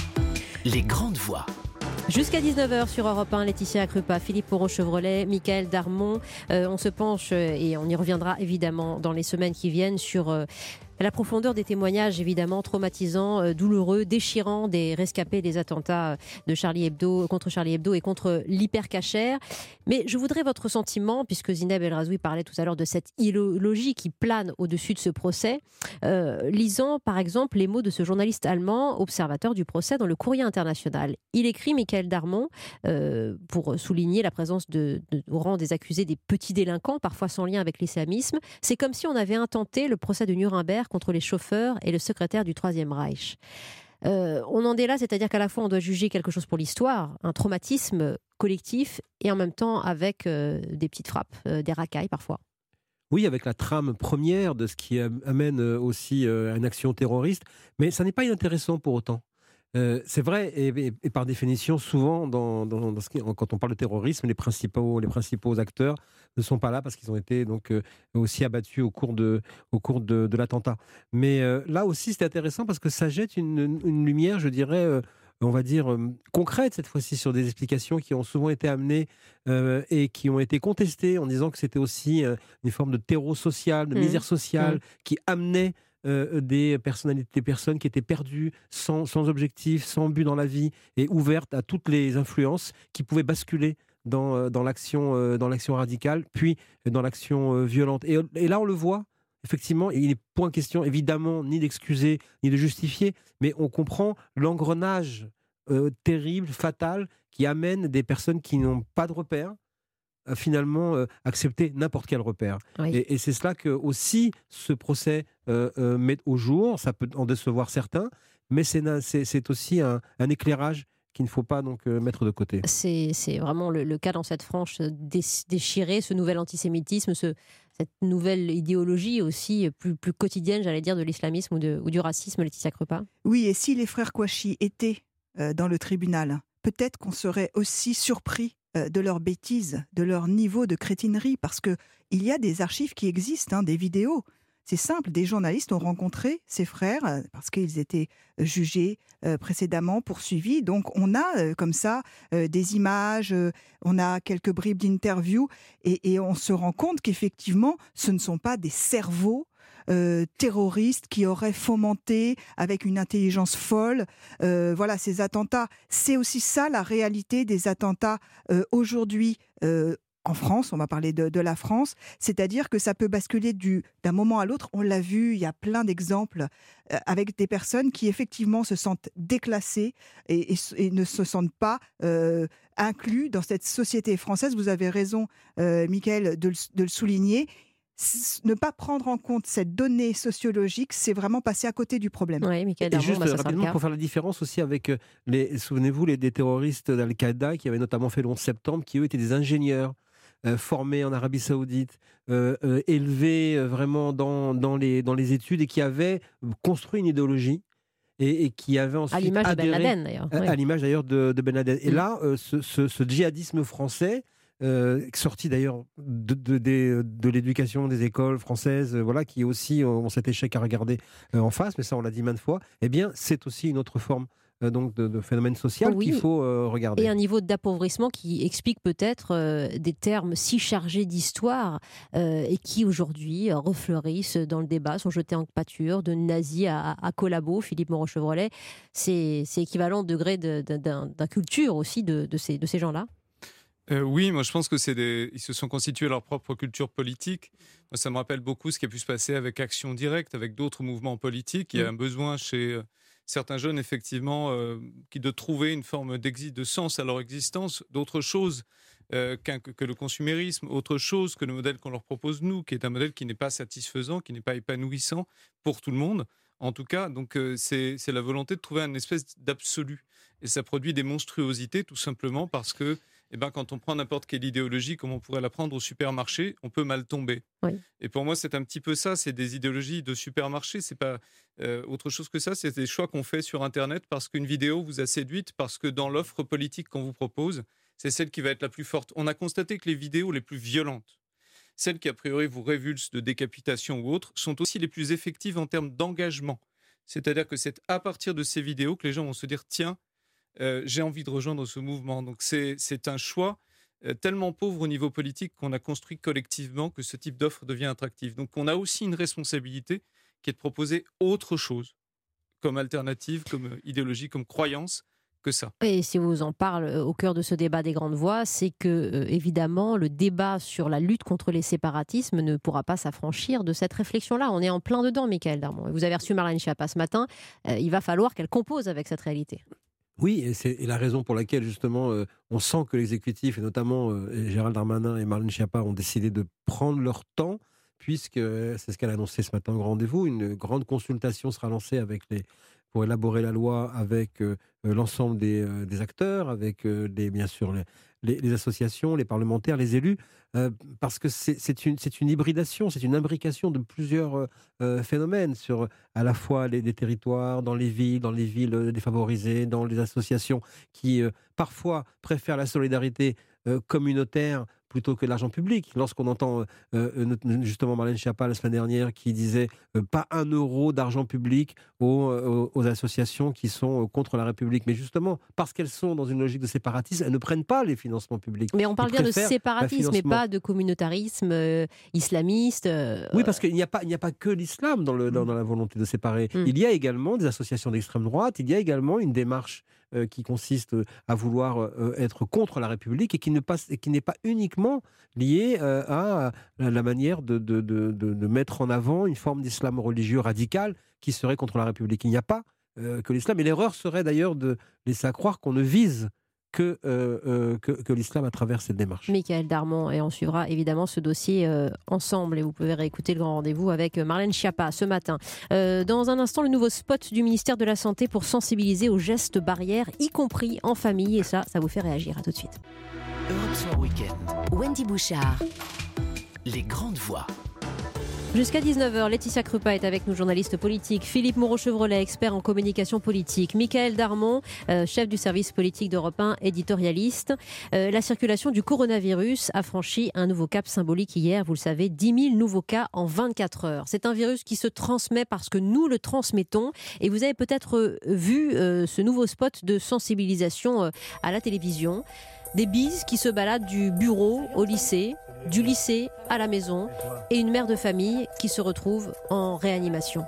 Les grandes voix. Jusqu'à 19h sur Europe 1, Laetitia Krupa, Philippe Moreau-Chevrolet, Michael Darmon. On se penche et on y reviendra évidemment dans les semaines qui viennent sur La profondeur des témoignages, évidemment, traumatisants, douloureux, déchirants des rescapés des attentats de Charlie Hebdo, contre Charlie Hebdo et contre l'hypercachère. Mais je voudrais votre sentiment, puisque Zineb El Razoui parlait tout à l'heure de cette idéologie qui plane au-dessus de ce procès. Lisant, par exemple, les mots de ce journaliste allemand, observateur du procès dans le Courrier international. Il écrit, Michael Darmon, pour souligner la présence au rang des accusés des petits délinquants, parfois sans lien avec l'islamisme. C'est comme si on avait intenté le procès de Nuremberg contre les chauffeurs et le secrétaire du Troisième Reich. On en est là, c'est-à-dire qu'à la fois on doit juger quelque chose pour l'histoire, un traumatisme collectif, et en même temps avec des petites frappes, des racailles parfois. Oui, avec la trame première de ce qui amène aussi à une action terroriste, mais ça n'est pas inintéressant pour autant. C'est vrai, et par définition, souvent, quand on parle de terrorisme, les principaux acteurs ne sont pas là parce qu'ils ont été donc aussi abattus au cours de l'attentat. Mais là aussi, c'est intéressant parce que ça jette une lumière, je dirais, on va dire, concrète cette fois-ci, sur des explications qui ont souvent été amenées et qui ont été contestées en disant que c'était aussi une forme de terreau social, de misère sociale, qui amenait des personnes qui étaient perdues, sans objectif, sans but dans la vie, et ouvertes à toutes les influences qui pouvaient basculer dans l'action radicale, puis dans l'action violente. Et là, on le voit, effectivement, il n'est point question, évidemment, ni d'excuser, ni de justifier, mais on comprend l'engrenage terrible, fatal, qui amène des personnes qui n'ont pas de repères, finalement accepter n'importe quel repère. Oui. Et c'est cela que aussi ce procès met au jour. Ça peut en décevoir certains, mais c'est aussi un éclairage qu'il ne faut pas donc mettre de côté. C'est vraiment le cas dans cette frange déchirée, ce nouvel antisémitisme, cette nouvelle idéologie aussi plus quotidienne, j'allais dire, de l'islamisme ou du racisme, Laetitia Krupa. Oui, et si les frères Kouachi étaient dans le tribunal, peut-être qu'on serait aussi surpris de leurs bêtises, de leur niveau de crétinerie, parce qu'il y a des archives qui existent, des vidéos. C'est simple, des journalistes ont rencontré ces frères parce qu'ils étaient jugés précédemment, poursuivis. Donc on a comme ça des images, on a quelques bribes d'interviews et on se rend compte qu'effectivement, ce ne sont pas des cerveaux terroristes qui auraient fomenté avec une intelligence folle ces attentats. C'est aussi ça la réalité des attentats aujourd'hui en France, on va parler de la France, c'est-à-dire que ça peut basculer d'un moment à l'autre. On l'a vu, il y a plein d'exemples avec des personnes qui effectivement se sentent déclassées et ne se sentent pas inclus dans cette société française. Vous avez raison, Mickaël, de le souligner. Ne pas prendre en compte cette donnée sociologique, c'est vraiment passer à côté du problème. Oui, Mickaël et Darmon, juste rapidement, pour faire la différence aussi avec souvenez-vous, des terroristes d'Al-Qaïda qui avaient notamment fait le 11 septembre, qui eux étaient des ingénieurs formés en Arabie Saoudite, élevés vraiment dans les études et qui avaient construit une idéologie. Et qui avait ensuite à l'image de Ben Laden, d'ailleurs. À l'image d'ailleurs de Ben Laden. Et là, ce djihadisme français, sorti d'ailleurs de l'éducation des écoles françaises, qui aussi ont cet échec à regarder en face, mais ça on l'a dit maintes fois, eh bien c'est aussi une autre forme donc de phénomène social qu'il faut regarder. Et un niveau d'appauvrissement qui explique peut-être des termes si chargés d'histoire et qui aujourd'hui refleurissent dans le débat, sont jetés en pâture, de nazi à collabo, Philippe Moreau-Chevrolet. C'est équivalent au degré d'inculture aussi de ces gens-là. Oui, moi je pense que ils se sont constitués leur propre culture politique. Moi, ça me rappelle beaucoup ce qui a pu se passer avec Action Directe, avec d'autres mouvements politiques. Il y a un besoin chez certains jeunes, effectivement, de trouver une forme de sens à leur existence, d'autre chose que le consumérisme, autre chose que le modèle qu'on leur propose nous, qui est un modèle qui n'est pas satisfaisant, qui n'est pas épanouissant pour tout le monde. En tout cas, donc c'est la volonté de trouver une espèce d'absolu. Et ça produit des monstruosités, tout simplement parce que quand on prend n'importe quelle idéologie, comme on pourrait la prendre au supermarché, on peut mal tomber. Oui. Et pour moi, c'est un petit peu ça, c'est des idéologies de supermarché, c'est pas autre chose que ça, c'est des choix qu'on fait sur Internet parce qu'une vidéo vous a séduite, parce que dans l'offre politique qu'on vous propose, c'est celle qui va être la plus forte. On a constaté que les vidéos les plus violentes, celles qui a priori vous révulsent de décapitation ou autres, sont aussi les plus effectives en termes d'engagement. C'est-à-dire que c'est à partir de ces vidéos que les gens vont se dire « Tiens, j'ai envie de rejoindre ce mouvement ». Donc c'est un choix tellement pauvre au niveau politique qu'on a construit collectivement que ce type d'offre devient attractive. Donc on a aussi une responsabilité qui est de proposer autre chose comme alternative, comme idéologie, comme croyance que ça. Et si vous en parlez au cœur de ce débat des grandes voix, c'est que, évidemment, le débat sur la lutte contre les séparatismes ne pourra pas s'affranchir de cette réflexion-là. On est en plein dedans, Mickaël Darmon. Vous avez reçu Marlène Schiappa ce matin. Il va falloir qu'elle compose avec cette réalité. Oui, et c'est la raison pour laquelle, justement, on sent que l'exécutif, et notamment Gérald Darmanin et Marlène Schiappa, ont décidé de prendre leur temps, puisque, c'est ce qu'elle a annoncé ce matin au grand rendez-vous, une grande consultation sera lancée pour élaborer la loi avec l'ensemble des acteurs, avec bien sûr les associations, les parlementaires, les élus, parce que c'est une hybridation, c'est une imbrication de plusieurs phénomènes sur à la fois des territoires, dans les villes défavorisées, dans les associations qui parfois préfèrent la solidarité communautaire plutôt que l'argent public. Lorsqu'on entend justement Marlène Schiappa la semaine dernière qui disait pas 1 euro d'argent public aux associations qui sont contre la République. Mais justement, parce qu'elles sont dans une logique de séparatisme, elles ne prennent pas les financements publics. Mais on parle bien de séparatisme et pas de communautarisme islamiste. Oui, parce qu'il n'y a pas que l'islam dans la volonté de séparer. Il y a également des associations d'extrême droite, il y a également une démarche qui consiste à vouloir être contre la République et qui n'est pas uniquement liée à la manière de mettre en avant une forme d'islam religieux radical qui serait contre la République. Il n'y a pas que l'islam. Et l'erreur serait d'ailleurs de laisser à croire qu'on ne vise que l'islam à travers cette démarche. Mickaël Darmon, et on suivra évidemment ce dossier ensemble, et vous pouvez réécouter le grand rendez-vous avec Marlène Schiappa ce matin. Dans un instant, le nouveau spot du ministère de la Santé pour sensibiliser aux gestes barrières, y compris en famille, et ça vous fait réagir. À tout de suite. Europe Soir Week-end. Wendy Bouchard. Les grandes voix. Jusqu'à 19h, Laetitia Krupa est avec nous, journaliste politique, Philippe Moreau-Chevrolet, expert en communication politique, Mickaël Darmon, chef du service politique d'Europe 1, éditorialiste. La circulation du coronavirus a franchi un nouveau cap symbolique hier, vous le savez, 10 000 nouveaux cas en 24 heures. C'est un virus qui se transmet parce que nous le transmettons, et vous avez peut-être vu ce nouveau spot de sensibilisation à la télévision. Des bises qui se baladent du bureau au lycée, du lycée à la maison, et une mère de famille qui se retrouve en réanimation.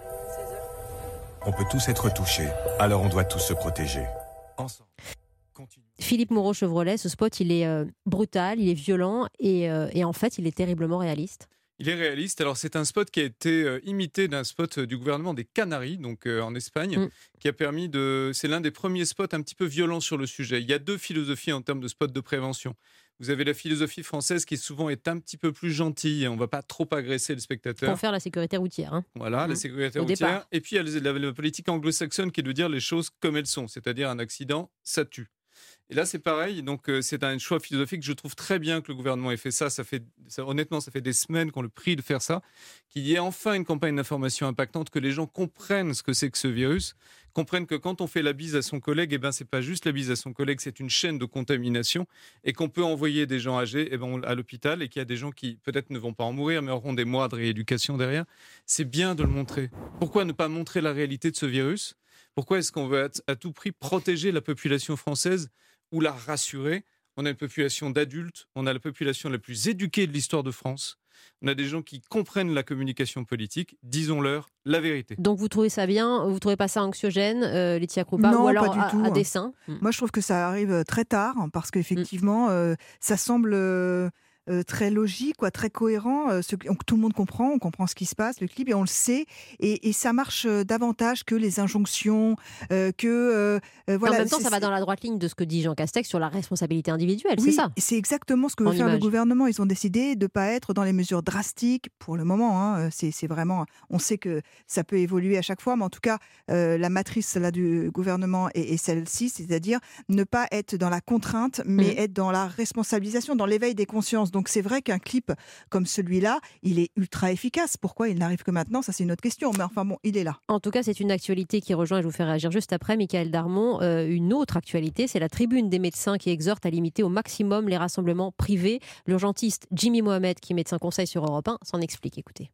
On peut tous être touchés, alors on doit tous se protéger. Ensemble. Philippe Moreau-Chevrolet, ce spot, il est brutal, il est violent, et en fait, il est terriblement réaliste. Il est réaliste. Alors, c'est un spot qui a été imité d'un spot du gouvernement des Canaries, donc en Espagne, qui a permis c'est l'un des premiers spots un petit peu violents sur le sujet. Il y a 2 philosophies en termes de spots de prévention. Vous avez la philosophie française qui souvent est un petit peu plus gentille. On ne va pas trop agresser le spectateur. Pour faire la sécurité routière. Hein. Voilà, la sécurité routière. Et puis, il y a la politique anglo-saxonne qui est de dire les choses comme elles sont. C'est-à-dire, un accident, ça tue. Et là, c'est pareil. Donc, c'est un choix philosophique. Je trouve très bien que le gouvernement ait fait ça. Honnêtement, ça fait des semaines qu'on le prie de faire ça. Qu'il y ait enfin une campagne d'information impactante, que les gens comprennent ce que c'est que ce virus, comprennent que quand on fait la bise à son collègue, c'est pas juste la bise à son collègue, c'est une chaîne de contamination, et qu'on peut envoyer des gens âgés à l'hôpital, et qu'il y a des gens qui peut-être ne vont pas en mourir, mais auront des mois de rééducation derrière. C'est bien de le montrer. Pourquoi ne pas montrer la réalité de ce virus ? Pourquoi est-ce qu'on veut à tout prix protéger la population française ou la rassurer ? On a une population d'adultes, on a la population la plus éduquée de l'histoire de France. On a des gens qui comprennent la communication politique. Disons-leur la vérité. Donc vous trouvez ça bien ? Vous trouvez pas ça anxiogène, Laetitia Krupa ? Non, ou alors pas du tout. À dessein ? Moi, je trouve que ça arrive très tard, parce qu'effectivement, ça semble très logique, très cohérent. Tout le monde comprend, on comprend ce qui se passe, le clip, et on le sait. Et ça marche davantage que les injonctions, voilà. En même temps, ça va dans la droite ligne de ce que dit Jean Castex sur la responsabilité individuelle, oui, c'est ça ? C'est exactement ce que veut faire le gouvernement. Ils ont décidé de ne pas être dans les mesures drastiques pour le moment. C'est vraiment, on sait que ça peut évoluer à chaque fois, mais en tout cas, la matrice là, du gouvernement est celle-ci, c'est-à-dire ne pas être dans la contrainte, mais être dans la responsabilisation, dans l'éveil des consciences. Donc c'est vrai qu'un clip comme celui-là, il est ultra efficace. Pourquoi il n'arrive que maintenant ? Ça, c'est une autre question. Mais enfin bon, il est là. En tout cas, c'est une actualité qui rejoint, et je vous fais réagir juste après, Mickaël Darmon, une autre actualité, c'est la tribune des médecins qui exhorte à limiter au maximum les rassemblements privés. L'urgentiste Jimmy Mohamed, qui est médecin conseil sur Europe 1, s'en explique. Écoutez.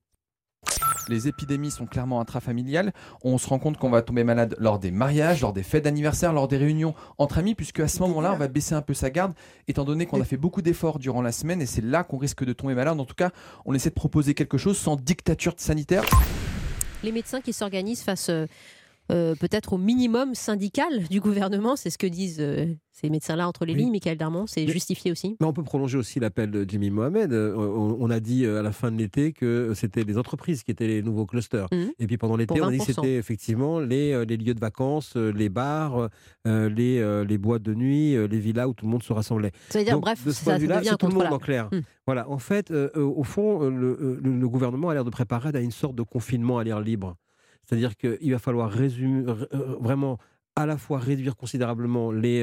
Les épidémies sont clairement intrafamiliales. On se rend compte qu'on va tomber malade lors des mariages, lors des fêtes d'anniversaire, lors des réunions entre amis, puisque à ce moment-là, on va baisser un peu sa garde, étant donné qu'on a fait beaucoup d'efforts durant la semaine, et c'est là qu'on risque de tomber malade. En tout cas, on essaie de proposer quelque chose sans dictature sanitaire. Les médecins qui s'organisent face peut-être au minimum syndical du gouvernement, c'est ce que disent ces médecins-là entre les lignes, Michaël Darmon, c'est justifié aussi. Mais on peut prolonger aussi l'appel de Jimmy Mohamed. On a dit à la fin de l'été que c'était les entreprises qui étaient les nouveaux clusters. Et puis pendant l'été, on a dit que c'était effectivement les lieux de vacances, les bars, les boîtes de nuit, les villas où tout le monde se rassemblait. Ça veut dire, donc, bref, de ce point de vue-là, c'est tout le monde en clair. Voilà, en fait, au fond, le gouvernement a l'air de préparer à une sorte de confinement à l'air libre. C'est-à-dire qu'il va falloir vraiment à la fois réduire considérablement les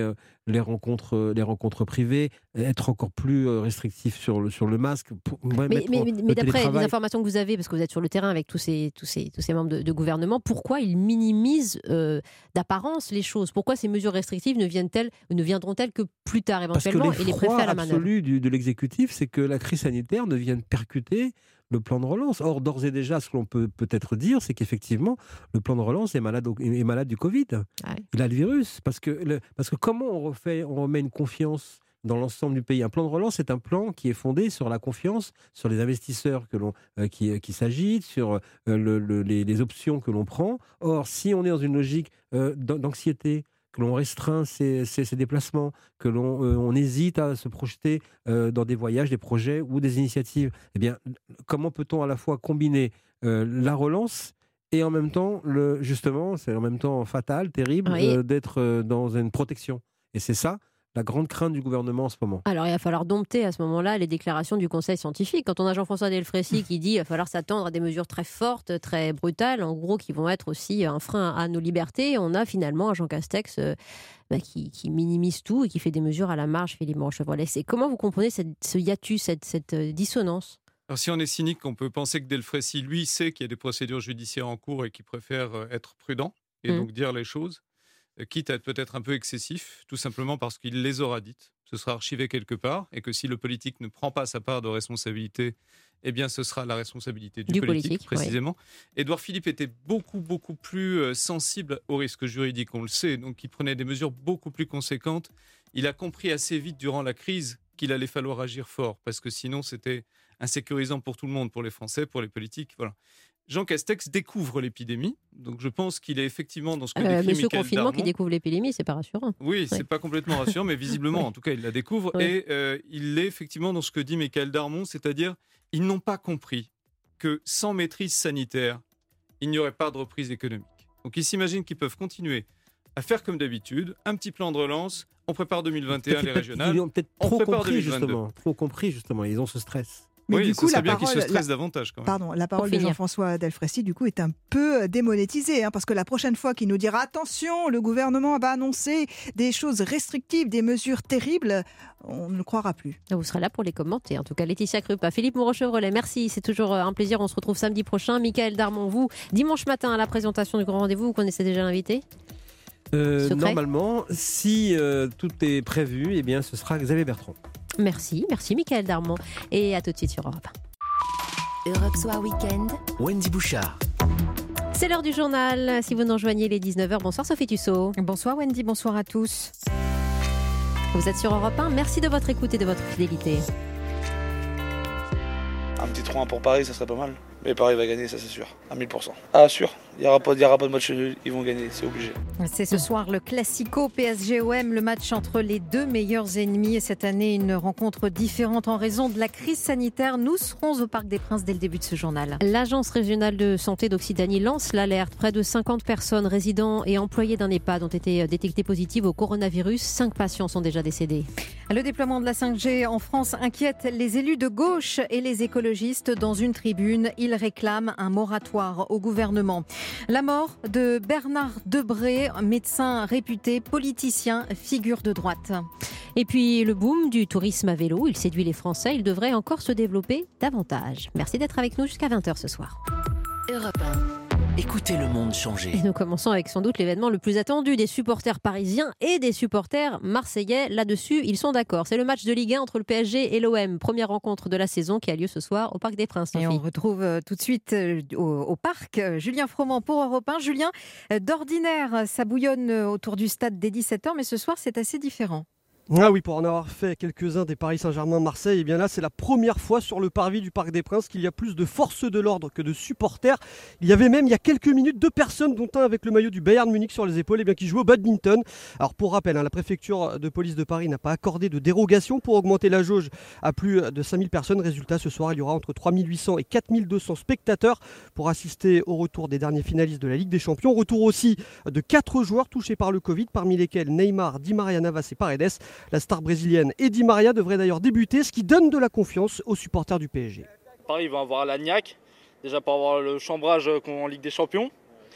rencontres privées, être encore plus restrictif sur le masque. Mais d'après les informations que vous avez, parce que vous êtes sur le terrain avec tous ces membres de gouvernement, pourquoi ils minimisent d'apparence les choses ? Pourquoi ces mesures restrictives ne viendront-elles que plus tard éventuellement et les préfets à la manœuvre ? Absolu de l'exécutif, c'est que la crise sanitaire ne vienne percuter le plan de relance. Or, d'ores et déjà, ce que l'on peut peut-être dire, c'est qu'effectivement, le plan de relance est malade du Covid. Il a le virus. Parce que comment on remet une confiance dans l'ensemble du pays ? Un plan de relance, c'est un plan qui est fondé sur la confiance, sur les investisseurs qui s'agitent, sur les options que l'on prend. Or, si on est dans une logique d'anxiété, que l'on restreint ses déplacements, que l'on hésite à se projeter dans des voyages, des projets ou des initiatives, eh bien, comment peut-on à la fois combiner la relance et en même temps, justement, c'est en même temps fatal, terrible, d'être dans une protection. Et c'est ça la grande crainte du gouvernement en ce moment. Alors, il va falloir dompter à ce moment-là les déclarations du Conseil scientifique. Quand on a Jean-François Delfraissy qui dit qu'il va falloir s'attendre à des mesures très fortes, très brutales, en gros, qui vont être aussi un frein à nos libertés, on a finalement un Jean Castex qui minimise tout et qui fait des mesures à la marge, Philippe Moreau-Chevrolet. Comment vous comprenez ce hiatus, cette dissonance ? Alors, si on est cynique, on peut penser que Delfraissy, lui, sait qu'il y a des procédures judiciaires en cours et qu'il préfère être prudent et donc dire les choses, quitte à être peut-être un peu excessif, tout simplement parce qu'il les aura dites. Ce sera archivé quelque part, et que si le politique ne prend pas sa part de responsabilité, eh bien ce sera la responsabilité du politique précisément. Édouard Philippe était beaucoup plus sensible aux risques juridiques, on le sait, donc il prenait des mesures beaucoup plus conséquentes. Il a compris assez vite durant la crise qu'il allait falloir agir fort, parce que sinon c'était insécurisant pour tout le monde, pour les Français, pour les politiques, voilà. Jean Castex découvre l'épidémie, donc je pense qu'il est effectivement dans ce que décrit Michaël Monsieur Confinement Darmon. Qui découvre l'épidémie, c'est pas rassurant. Oui, c'est pas complètement rassurant, mais visiblement, en tout cas, il la découvre. Et il est effectivement dans ce que dit Michaël Darmon, c'est-à-dire ils n'ont pas compris que sans maîtrise sanitaire, il n'y aurait pas de reprise économique. Donc ils s'imaginent qu'ils peuvent continuer à faire comme d'habitude, un petit plan de relance, on prépare 2021 les régionales, ils ont peut-être on prépare 2022. Trop compris justement, ils ont ce stress. Mais du coup, c'est bien qu'il se stresse davantage. Quand même. Pardon, la parole de Jean-François Delfraissy, du coup, est un peu démonétisée, parce que la prochaine fois qu'il nous dira attention, le gouvernement va annoncer des choses restrictives, des mesures terribles, on ne le croira plus. Vous serez là pour les commenter. En tout cas, Laetitia Krupa, Philippe Moreau-Chevrolet, merci. C'est toujours un plaisir. On se retrouve samedi prochain. Michaël Darmon, vous, dimanche matin à la présentation du Grand Rendez-vous, vous connaissez déjà l'invité ? Normalement, si tout est prévu, eh bien, ce sera Xavier Bertrand. Merci Michaël Darmon. Et à tout de suite sur Europe 1. Europe Soir Weekend. Wendy Bouchard. C'est l'heure du journal. Si vous nous rejoignez, les 19h. Bonsoir Sophie Tussaud. Bonsoir Wendy, bonsoir à tous. Vous êtes sur Europe 1. Merci de votre écoute et de votre fidélité. Un petit 3-1 pour Paris, ça serait pas mal. Mais Paris va gagner, ça c'est sûr, à 1000%. Ah sûr, il n'y aura pas de match nul, ils vont gagner, c'est obligé. C'est ce soir le Classico PSG-OM, le match entre les deux meilleurs ennemis. Et cette année, une rencontre différente en raison de la crise sanitaire. Nous serons au Parc des Princes dès le début de ce journal. L'Agence régionale de santé d'Occitanie lance l'alerte. Près de 50 personnes, résidents et employés d'un EHPAD, ont été détectés positives au coronavirus. 5 patients sont déjà décédés. Le déploiement de la 5G en France inquiète les élus de gauche et les écologistes. Dans une tribune, ils réclament un moratoire au gouvernement. La mort de Bernard Debré, médecin réputé, politicien, figure de droite. Et puis le boom du tourisme à vélo, il séduit les Français, il devrait encore se développer davantage. Merci d'être avec nous jusqu'à 20h ce soir. Europe 1. Écoutez le monde changer. Et nous commençons avec sans doute l'événement le plus attendu des supporters parisiens et des supporters marseillais. Là-dessus, ils sont d'accord. C'est le match de Ligue 1 entre le PSG et l'OM. Première rencontre de la saison qui a lieu ce soir au Parc des Princes. Et on retrouve tout de suite au Parc Julien Froment pour Europe 1. Julien, d'ordinaire, ça bouillonne autour du stade dès 17h, mais ce soir, c'est assez différent. Ah oui, pour en avoir fait quelques-uns des Paris Saint-Germain-Marseille, et bien là c'est la première fois sur le parvis du Parc des Princes qu'il y a plus de forces de l'ordre que de supporters. Il y avait même il y a quelques minutes 2 personnes, dont un avec le maillot du Bayern Munich sur les épaules, et bien qui jouaient au badminton. Alors pour rappel, la préfecture de police de Paris n'a pas accordé de dérogation pour augmenter la jauge à plus de 5000 personnes. Résultat, ce soir il y aura entre 3800 et 4200 spectateurs pour assister au retour des derniers finalistes de la Ligue des Champions. Retour aussi de 4 joueurs touchés par le Covid, parmi lesquels Neymar, Di Maria, Navas et Paredes. La star brésilienne et Di Maria devrait d'ailleurs débuter, ce qui donne de la confiance aux supporters du PSG. Paris va avoir la niaque, déjà pour avoir le chambrage en Ligue des Champions.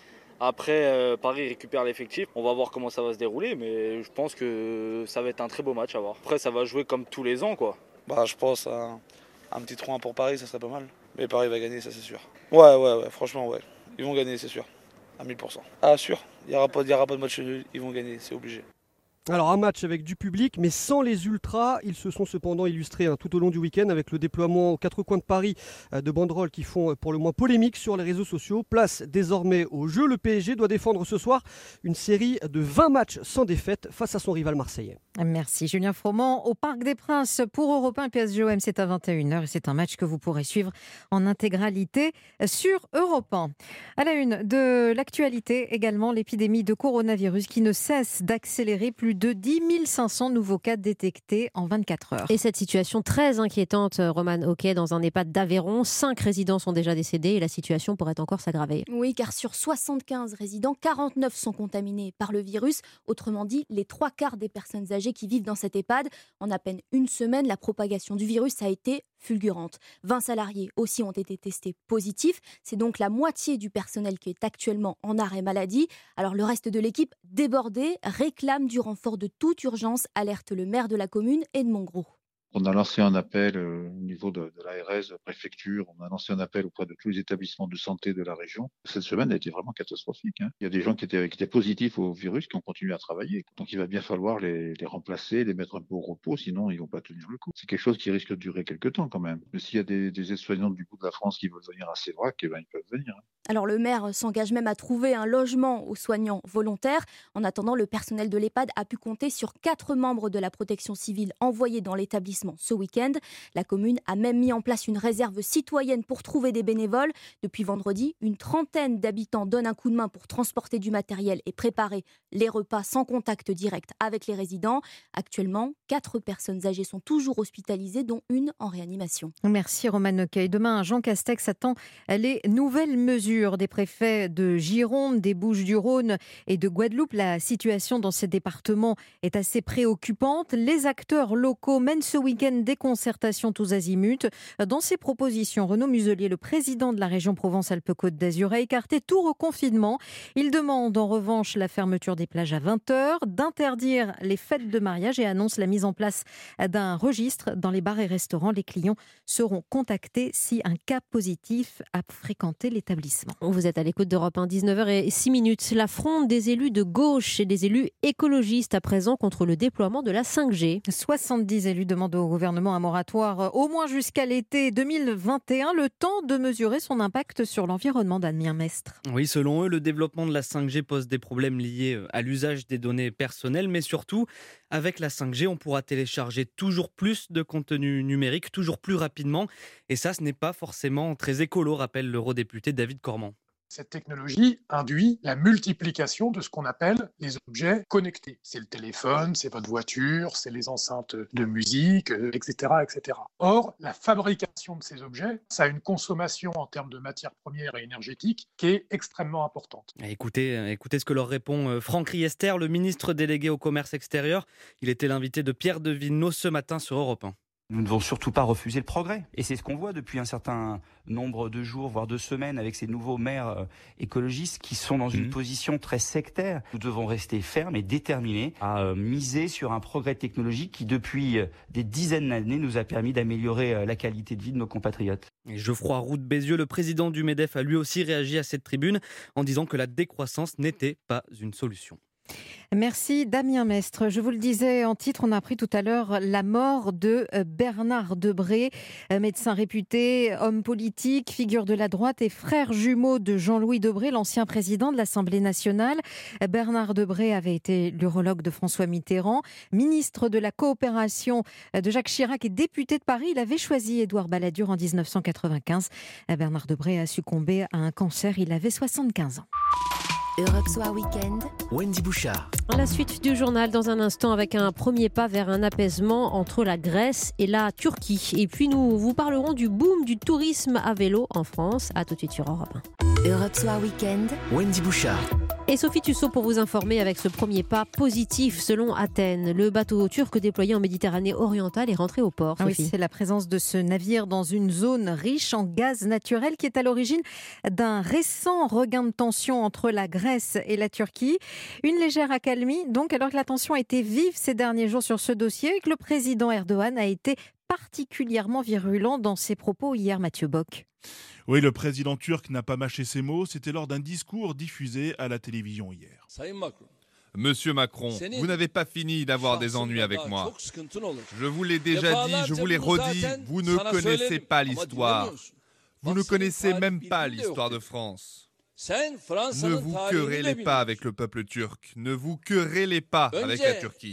Après, Paris récupère l'effectif. On va voir comment ça va se dérouler, mais je pense que ça va être un très beau match à voir. Après, ça va jouer comme tous les ans, quoi. Je pense à un petit 3-1 pour Paris, ça serait pas mal. Mais Paris va gagner, ça c'est sûr. Ouais, franchement, ouais. Ils vont gagner, c'est sûr. À 1000%. Ah, sûr. Il n'y aura pas de match nul. Ils vont gagner, c'est obligé. Alors un match avec du public mais sans les ultras. Ils se sont cependant illustrés tout au long du week-end avec le déploiement aux 4 coins de Paris de banderoles qui font pour le moins polémique sur les réseaux sociaux. Place désormais au jeu. Le PSG doit défendre ce soir une série de 20 matchs sans défaite face à son rival marseillais. Merci Julien Froment. Au Parc des Princes pour Europe 1 PSG-OM, c'est à 21h et c'est un match que vous pourrez suivre en intégralité sur Europe 1. À la une de l'actualité également, l'épidémie de coronavirus qui ne cesse d'accélérer. Plus de 10 500 nouveaux cas détectés en 24 heures. Et cette situation très inquiétante, Romane Hoquet, dans un EHPAD d'Aveyron, 5 résidents sont déjà décédés et la situation pourrait encore s'aggraver. Oui, car sur 75 résidents, 49 sont contaminés par le virus. Autrement dit, les 3/4 des personnes âgées qui vivent dans cet EHPAD. En à peine une semaine, la propagation du virus a été fulgurante. 20 salariés aussi ont été testés positifs. C'est donc la moitié du personnel qui est actuellement en arrêt maladie. Alors le reste de l'équipe, débordée, réclame du renfort de toute urgence, alerte le maire de la commune, Edmond Gros. On a lancé un appel au niveau de l'ARS, de la préfecture, on a lancé un appel auprès de tous les établissements de santé de la région. Cette semaine a été vraiment catastrophique. Il y a des gens qui étaient positifs au virus qui ont continué à travailler. Donc il va bien falloir les remplacer, les mettre un peu au repos, sinon ils ne vont pas tenir le coup. C'est quelque chose qui risque de durer quelques temps quand même. Mais s'il y a des aides-soignantes du bout de la France qui veulent venir à Sévrac, ils peuvent venir. Alors le maire s'engage même à trouver un logement aux soignants volontaires. En attendant, le personnel de l'EHPAD a pu compter sur 4 membres de la protection civile envoyés dans l'établissement ce week-end. La commune a même mis en place une réserve citoyenne pour trouver des bénévoles. Depuis vendredi, une trentaine d'habitants donnent un coup de main pour transporter du matériel et préparer les repas sans contact direct avec les résidents. Actuellement, 4 personnes âgées sont toujours hospitalisées, dont une en réanimation. Merci Romane Hoquet. Demain, Jean Castex attend les nouvelles mesures des préfets de Gironde, des Bouches-du-Rhône et de Guadeloupe. La situation dans ces départements est assez préoccupante. Les acteurs locaux mènent ce week-end des concertations tous azimuts. Dans ses propositions, Renaud Muselier, le président de la région Provence-Alpes-Côte d'Azur, a écarté tout reconfinement. Il demande en revanche la fermeture des plages à 20h, d'interdire les fêtes de mariage et annonce la mise en place d'un registre dans les bars et restaurants. Les clients seront contactés si un cas positif a fréquenté l'établissement. Vous êtes à l'écoute d'Europe 1, 19h06. La fronde des élus de gauche et des élus écologistes à présent contre le déploiement de la 5G. 70 élus demandent au gouvernement un moratoire au moins jusqu'à l'été 2021, le temps de mesurer son impact sur l'environnement. Damien Mestre. Oui, selon eux, le développement de la 5G pose des problèmes liés à l'usage des données personnelles, mais surtout, avec la 5G, on pourra télécharger toujours plus de contenu numérique, toujours plus rapidement. Et ça, ce n'est pas forcément très écolo, rappelle l'eurodéputé David Cormand. Cette technologie induit la multiplication de ce qu'on appelle les objets connectés. C'est le téléphone, c'est votre voiture, c'est les enceintes de musique, etc., etc. Or, la fabrication de ces objets, ça a une consommation en termes de matières premières et énergétiques qui est extrêmement importante. Écoutez ce que leur répond Franck Riester, le ministre délégué au commerce extérieur. Il était l'invité de Pierre de Villeneuve ce matin sur Europe 1. Nous ne devons surtout pas refuser le progrès. Et c'est ce qu'on voit depuis un certain nombre de jours, voire de semaines, avec ces nouveaux maires écologistes qui sont dans une position très sectaire. Nous devons rester fermes et déterminés à miser sur un progrès technologique qui, depuis des dizaines d'années, nous a permis d'améliorer la qualité de vie de nos compatriotes. Et Geoffroy Roux de Bézieux, le président du MEDEF, a lui aussi réagi à cette tribune en disant que la décroissance n'était pas une solution. Merci Damien Mestre. Je vous le disais en titre, on a appris tout à l'heure la mort de Bernard Debré, médecin réputé, homme politique, figure de la droite et frère jumeau de Jean-Louis Debré, l'ancien président de l'Assemblée nationale. Bernard Debré avait été l'urologue de François Mitterrand, ministre de la coopération de Jacques Chirac et député de Paris. Il avait choisi Édouard Balladur en 1995. Bernard Debré a succombé à un cancer, il avait 75 ans. Europe Soir Weekend. Wendy Bouchard. La suite du journal dans un instant avec un premier pas vers un apaisement entre la Grèce et la Turquie. Et puis nous vous parlerons du boom du tourisme à vélo en France. À tout de suite sur Europe 1. Europe Soir Weekend. Wendy Bouchard. Et Sophie Tussaud pour vous informer avec ce premier pas positif selon Athènes. Le bateau turc déployé en Méditerranée orientale est rentré au port. Oui, Sophie. c'est la présence de ce navire dans une zone riche en gaz naturel qui est à l'origine d'un récent regain de tension entre la Grèce et la Turquie. Une légère accalmie, donc, alors que la tension a été vive ces derniers jours sur ce dossier et que le président Erdogan a été particulièrement virulent dans ses propos hier, Mathieu Bock. Oui, le président turc n'a pas mâché ses mots. C'était lors d'un discours diffusé à la télévision hier. Monsieur Macron, vous n'avez pas fini d'avoir des ennuis avec moi. Je vous l'ai déjà dit, je vous l'ai redit, vous ne connaissez pas l'histoire. Vous ne connaissez même pas l'histoire de France. Ne vous querellez pas avec le peuple turc. Ne vous querellez pas avec la Turquie.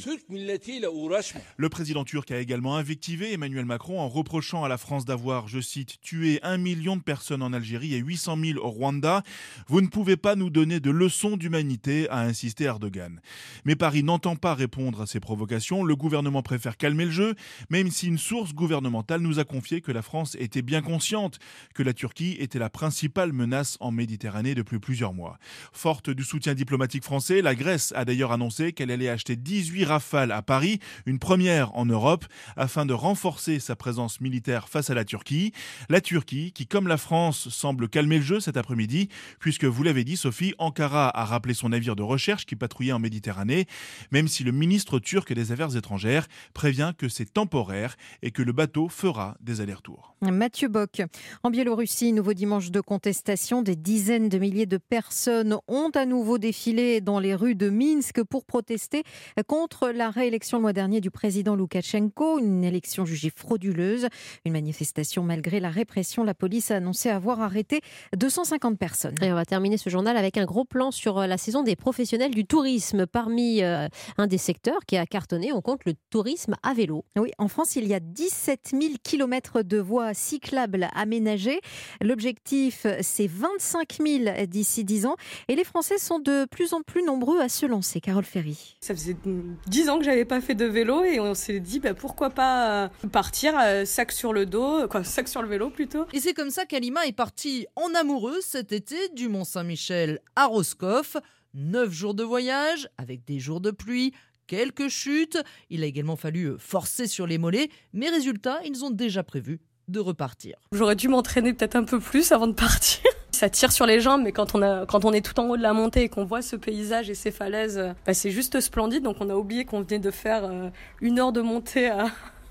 Le président turc a également invectivé Emmanuel Macron en reprochant à la France d'avoir, je cite, tué 1 million de personnes en Algérie et 800 000 au Rwanda. Vous ne pouvez pas nous donner de leçons d'humanité, a insisté Erdogan. Mais Paris n'entend pas répondre à ces provocations. Le gouvernement préfère calmer le jeu, même si une source gouvernementale nous a confié que la France était bien consciente que la Turquie était la principale menace en Méditerranée depuis plusieurs mois. Forte du soutien diplomatique français, la Grèce a d'ailleurs annoncé qu'elle allait acheter 18 Rafales à Paris, une première en Europe, afin de renforcer sa présence militaire face à la Turquie. La Turquie, qui comme la France semble calmer le jeu cet après-midi, puisque vous l'avez dit Sophie, Ankara a rappelé son navire de recherche qui patrouillait en Méditerranée, même si le ministre turc des Affaires étrangères prévient que c'est temporaire et que le bateau fera des allers-retours. Mathieu Bock. En Biélorussie, nouveau dimanche de contestation, des dizaines de milliers de personnes ont à nouveau défilé dans les rues de Minsk pour protester contre la réélection le mois dernier du président Loukachenko, une élection jugée frauduleuse. Une manifestation malgré la répression. La police a annoncé avoir arrêté 250 personnes. Et on va terminer ce journal avec un gros plan sur la saison des professionnels du tourisme. Parmi un des secteurs qui a cartonné, on compte le tourisme à vélo. Oui, en France, il y a 17 000 km de voies cyclables aménagées. L'objectif, c'est 25 000 d'ici 10 ans. Et les Français sont de plus en plus nombreux à se lancer. Carole Ferry. Ça faisait 10 ans que j'avais pas fait de vélo et on s'est dit pourquoi pas partir sac sur le dos, sac sur le vélo plutôt. Et c'est comme ça qu'Alima est partie en amoureuse cet été du Mont-Saint-Michel à Roscoff. 9 jours de voyage avec des jours de pluie, quelques chutes. Il a également fallu forcer sur les mollets, mais résultat, ils ont déjà prévu de repartir. J'aurais dû m'entraîner peut-être un peu plus avant de partir. Ça tire sur les jambes, mais quand on est tout en haut de la montée et qu'on voit ce paysage et ces falaises, c'est juste splendide. Donc on a oublié qu'on venait de faire 1 heure de montée à...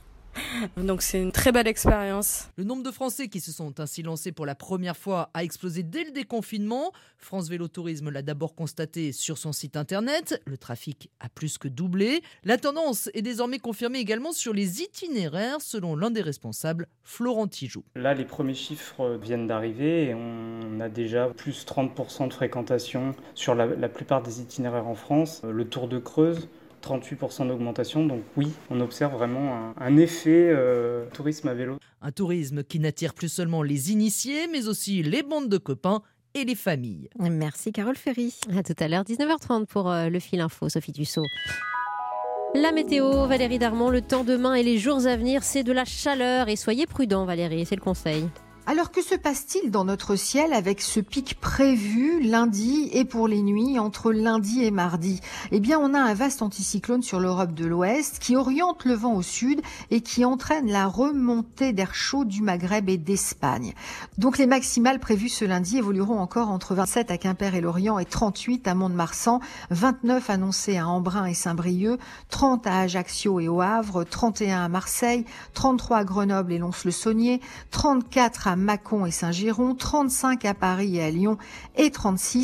Donc c'est une très belle expérience. Le nombre de Français qui se sont ainsi lancés pour la première fois a explosé dès le déconfinement. France Vélo Tourisme l'a d'abord constaté sur son site internet. Le trafic a plus que doublé. La tendance est désormais confirmée également sur les itinéraires, selon l'un des responsables, Florent Tijoux. Là, les premiers chiffres viennent d'arriver et on a déjà plus 30% de fréquentation sur la plupart des itinéraires en France. Le Tour de Creuse, 38% d'augmentation, donc oui, on observe vraiment un effet tourisme à vélo. Un tourisme qui n'attire plus seulement les initiés, mais aussi les bandes de copains et les familles. Merci Carole Ferry. À tout à l'heure, 19h30 pour le fil info, Sophie Tussaud. La météo, Valérie Darmon, le temps demain et les jours à venir, c'est de la chaleur et soyez prudents Valérie, c'est le conseil. Alors que se passe-t-il dans notre ciel avec ce pic prévu lundi et pour les nuits entre lundi et mardi ? Eh bien, on a un vaste anticyclone sur l'Europe de l'Ouest qui oriente le vent au sud et qui entraîne la remontée d'air chaud du Maghreb et d'Espagne. Donc les maximales prévues ce lundi évolueront encore entre 27 à Quimper et Lorient et 38 à Mont-de-Marsan, 29 annoncés à Embrun et Saint-Brieuc, 30 à Ajaccio et au Havre, 31 à Marseille, 33 à Grenoble et Lons-le-Saunier, 34 à Mâcon et Saint-Girons, 35 à Paris et à Lyon et 36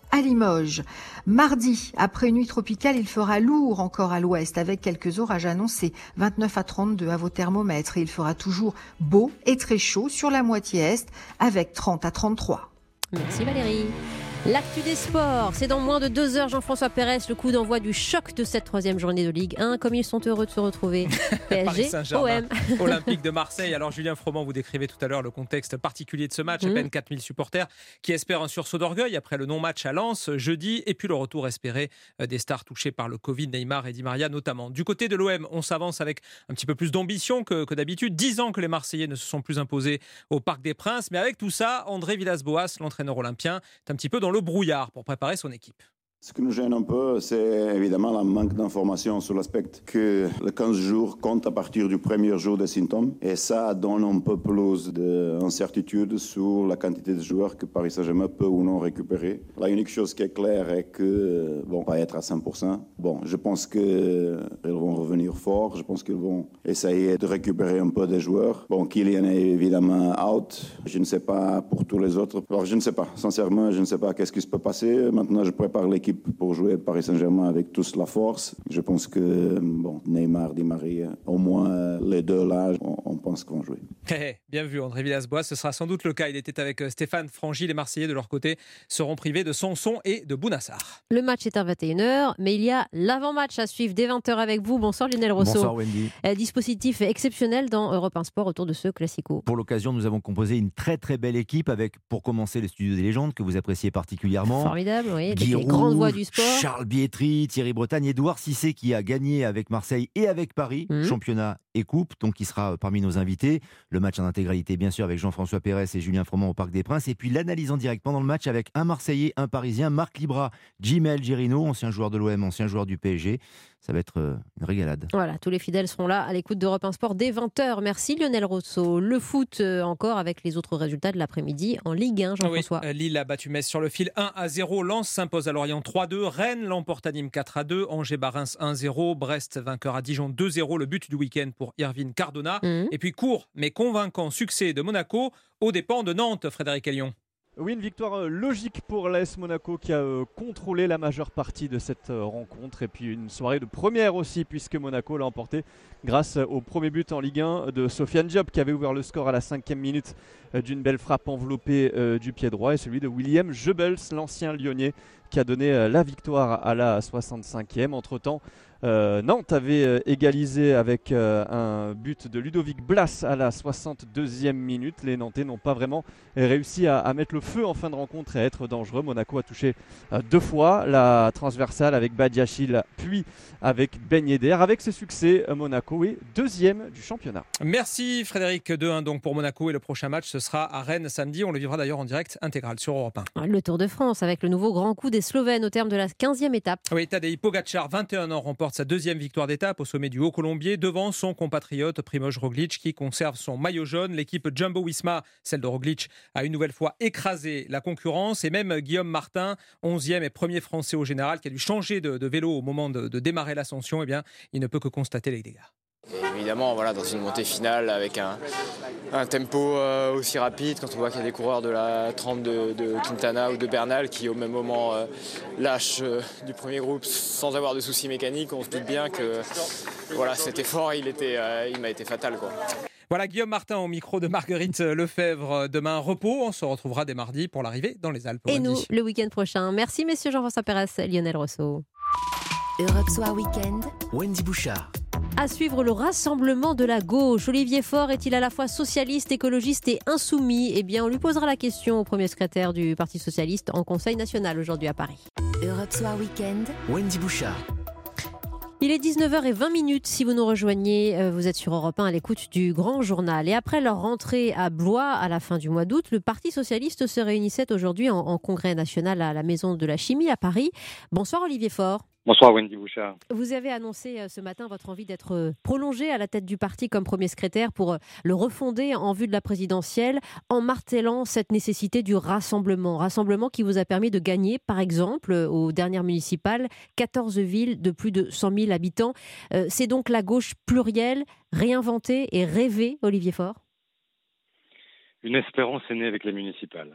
à Limoges. Mardi, après une nuit tropicale, il fera lourd encore à l'ouest avec quelques orages annoncés. 29 à 32 à vos thermomètres et il fera toujours beau et très chaud sur la moitié est avec 30 à 33. Merci Valérie. L'actu des sports, c'est dans moins de 2 heures. Jean-François Pérez, le coup d'envoi du choc de cette 3e journée de Ligue 1. Comme ils sont heureux de se retrouver. PSG, OM. Olympique de Marseille. Alors Julien Froment, vous décrivez tout à l'heure le contexte particulier de ce match. À peine 4000 supporters qui espèrent un sursaut d'orgueil après le non-match à Lens jeudi. Et puis le retour espéré des stars touchées par le Covid, Neymar et Di Maria notamment. Du côté de l'OM, on s'avance avec un petit peu plus d'ambition que d'habitude. 10 ans que les Marseillais ne se sont plus imposés au Parc des Princes. Mais avec tout ça, André Villas-Boas, l'entraîneur olympien, est un petit peu dans le brouillard pour préparer son équipe. Ce qui nous gêne un peu, c'est évidemment le manque d'informations sur l'aspect que les 15 jours comptent à partir du premier jour des symptômes. Et ça donne un peu plus d'incertitude sur la quantité de joueurs que Paris Saint-Germain peut ou non récupérer. La unique chose qui est claire est que va être à 100%. Je pense qu'ils vont revenir fort. Je pense qu'ils vont essayer de récupérer un peu des joueurs. Kylian est évidemment out. Je ne sais pas pour tous les autres. Alors je ne sais pas. Sincèrement, je ne sais pas qu'est-ce qui se peut passer. Maintenant, je prépare l'équipe pour jouer Paris Saint-Germain avec tous la force. Je pense que Neymar, Di Maria, au moins les deux là, on pense qu'on joue. Bien vu André Villas-Boas, ce sera sans doute le cas. Il était avec Stéphane Frangy. Les Marseillais de leur côté seront privés de Sanson et de Bounassar. Le match est à 21h, mais il y a l'avant-match à suivre dès 20h avec vous. Bonsoir Lionel Rousseau. Bonsoir Wendy. Dispositif exceptionnel dans Europe 1 Sport autour de ce Classico. Pour l'occasion, nous avons composé une très très belle équipe avec, pour commencer, le studio des légendes que vous appréciez particulièrement. Formidable, oui. Guy les grandes voix du sport. Charles Bietri, Thierry Bretagne, Édouard Cissé qui a gagné avec Marseille et avec Paris, championnat et coupe, donc il sera parmi nos invités. Le match en intégralité bien sûr avec Jean-François Pérez et Julien Froment au Parc des Princes, et puis l'analyse en direct pendant le match avec un Marseillais, un Parisien, Marc Libra, Jimel Gerino, ancien joueur de l'OM, ancien joueur du PSG. Ça va être une régalade. Voilà, tous les fidèles seront là à l'écoute d'Europe 1 Sport dès 20h. Merci Lionel Rousseau. Le foot encore avec les autres résultats de l'après-midi en Ligue 1, Jean-François. Oui, Lille a battu Metz sur le fil 1-0. Lens s'impose à Lorient 3-2. Rennes l'emporte à Nîmes 4-2. Angers-Barins 1-0. Brest vainqueur à Dijon 2-0. Le but du week-end pour Irvine Cardona. Et puis court mais convaincant succès de Monaco aux dépens de Nantes, Frédéric Ellion. Oui, une victoire logique pour l'AS Monaco qui a contrôlé la majeure partie de cette rencontre. Et puis une soirée de première aussi, puisque Monaco l'a emporté grâce au premier but en Ligue 1 de Sofiane Diop, qui avait ouvert le score à la 5e minute d'une belle frappe enveloppée du pied droit, et celui de William Goebels, l'ancien Lyonnais, qui a donné la victoire à la 65e. Entre-temps, Nantes avait égalisé avec un but de Ludovic Blas à la 62e minute. Les Nantais n'ont pas vraiment réussi à mettre le feu en fin de rencontre et à être dangereux. Monaco a touché 2 fois la transversale avec Badiachil puis avec Ben Yedder. Avec ce succès, Monaco est 2e du championnat. Merci Frédéric. 2-1 donc pour Monaco, et le prochain match ce sera à Rennes samedi. On le vivra d'ailleurs en direct intégral sur Europe 1. Le Tour de France avec le nouveau grand coup des Slovènes au terme de la 15e étape. Oui, Tadej Pogačar, 21 ans, remporte sa 2e victoire d'étape au sommet du Haut-Colombier devant son compatriote Primož Roglič qui conserve son maillot jaune. L'équipe Jumbo-Visma, celle de Roglič, a une nouvelle fois écrasé la concurrence, et même Guillaume Martin, 11e et premier français au général, qui a dû changer de vélo au moment de démarrer l'ascension, il ne peut que constater les dégâts. Évidemment, dans une montée finale avec un tempo aussi rapide, quand on voit qu'il y a des coureurs de la trempe de Quintana ou de Bernal qui au même moment lâchent du premier groupe sans avoir de soucis mécaniques, on se doute bien que cet effort il m'a été fatal, quoi. Voilà, Guillaume Martin au micro de Marguerite Lefebvre. Demain, repos. On se retrouvera dès mardi pour l'arrivée dans les Alpes. Et nous, le week-end prochain. Merci messieurs Jean-François Pérez, Lionel Rousseau. Europe Soir Weekend. Wendy Bouchard. À suivre le rassemblement de la gauche. Olivier Faure est-il à la fois socialiste, écologiste et insoumis ? On lui posera la question au premier secrétaire du Parti Socialiste en Conseil National aujourd'hui à Paris. Europe Soir Weekend. Wendy Bouchard. Il est 19h20 si vous nous rejoignez. Vous êtes sur Europe 1 à l'écoute du Grand Journal. Et après leur rentrée à Blois à la fin du mois d'août, le Parti Socialiste se réunissait aujourd'hui en congrès national à la Maison de la Chimie à Paris. Bonsoir Olivier Faure. Bonsoir Wendy Bouchard. Vous avez annoncé ce matin votre envie d'être prolongé à la tête du parti comme premier secrétaire pour le refonder en vue de la présidentielle, en martelant cette nécessité du rassemblement. Rassemblement qui vous a permis de gagner, par exemple, aux dernières municipales, 14 villes de plus de 100 000 habitants. C'est donc la gauche plurielle, réinventée et rêvée, Olivier Faure ? Une espérance est née avec les municipales.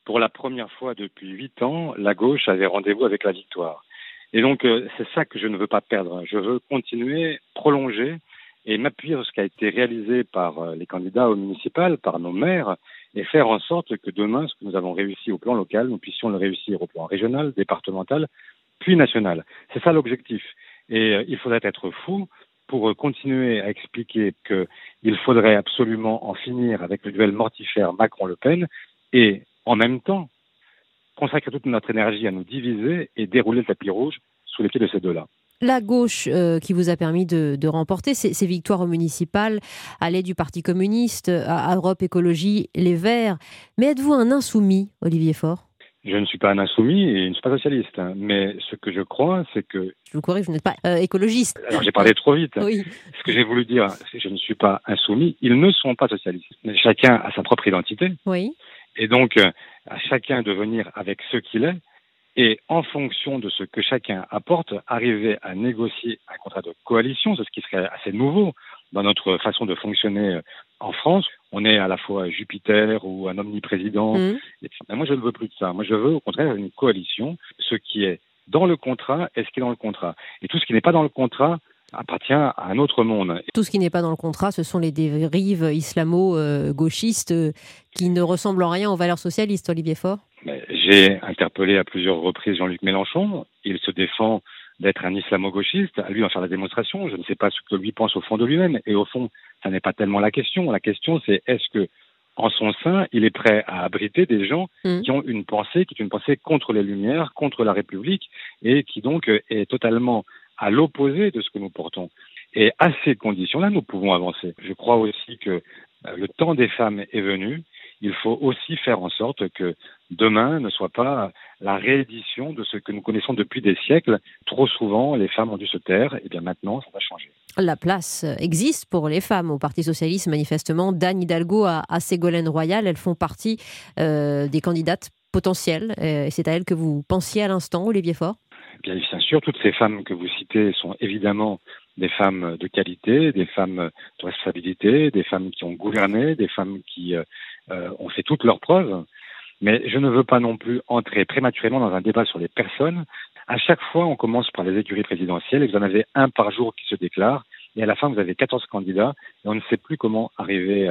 pour la première fois depuis 8 ans, la gauche avait rendez-vous avec la victoire. Et donc, c'est ça que je ne veux pas perdre. Je veux continuer, prolonger et m'appuyer sur ce qui a été réalisé par les candidats aux municipales, par nos maires, et faire en sorte que demain, ce que nous avons réussi au plan local, nous puissions le réussir au plan régional, départemental, puis national. C'est ça l'objectif. Et il faudrait être fou pour continuer à expliquer qu'il faudrait absolument en finir avec le duel mortifère Macron-Le Pen et, en même temps, consacrer toute notre énergie à nous diviser et dérouler le tapis rouge sous les pieds de ces deux-là. La gauche qui vous a permis de remporter ces victoires municipales allait du Parti communiste à Europe Écologie Les Verts. Mais êtes-vous un insoumis, Olivier Faure ? Je ne suis pas un insoumis et je ne suis pas socialiste. Mais ce que je crois, c'est que... Je vous corrige, vous n'êtes pas écologiste. Alors j'ai parlé trop vite. Oui. Ce que j'ai voulu dire, c'est que je ne suis pas insoumis. Ils ne sont pas socialistes. Mais chacun a sa propre identité. Oui. Et donc, à chacun de venir avec ce qu'il est. Et en fonction de ce que chacun apporte, arriver à négocier un contrat de coalition, c'est ce qui serait assez nouveau dans notre façon de fonctionner en France. On est à la fois Jupiter ou un omniprésident. Mais moi, je ne veux plus de ça. Moi, je veux au contraire une coalition. Ce qui est dans le contrat est ce qui est dans le contrat. Et tout ce qui n'est pas dans le contrat appartient à un autre monde. Tout ce qui n'est pas dans le contrat, ce sont les dérives islamo-gauchistes qui ne ressemblent en rien aux valeurs socialistes, Olivier Faure. Mais j'ai interpellé à plusieurs reprises Jean-Luc Mélenchon. Il se défend d'être un islamo-gauchiste, à lui d'en faire la démonstration. Je ne sais pas ce que lui pense au fond de lui-même. Et au fond, ça n'est pas tellement la question. La question, c'est est-ce que, en son sein, il est prêt à abriter des gens qui ont une pensée qui est une pensée contre les Lumières, contre la République, et qui donc est totalement à l'opposé de ce que nous portons. Et à ces conditions-là, nous pouvons avancer. Je crois aussi que le temps des femmes est venu. Il faut aussi faire en sorte que demain ne soit pas la réédition de ce que nous connaissons depuis des siècles. Trop souvent, les femmes ont dû se taire. Et bien maintenant, ça va changer. La place existe pour les femmes au Parti socialiste, manifestement. d'Anne Hidalgo à Ségolène Royal, elles font partie des candidates potentielles. Et c'est à elles que vous pensiez à l'instant, Olivier Faure ? Bien sûr, toutes ces femmes que vous citez sont évidemment des femmes de qualité, des femmes de responsabilité, des femmes qui ont gouverné, des femmes qui ont fait toutes leurs preuves. Mais je ne veux pas non plus entrer prématurément dans un débat sur les personnes. À chaque fois, on commence par les écuries présidentielles et vous en avez un par jour qui se déclare. Et à la fin, vous avez 14 candidats et on ne sait plus comment arriver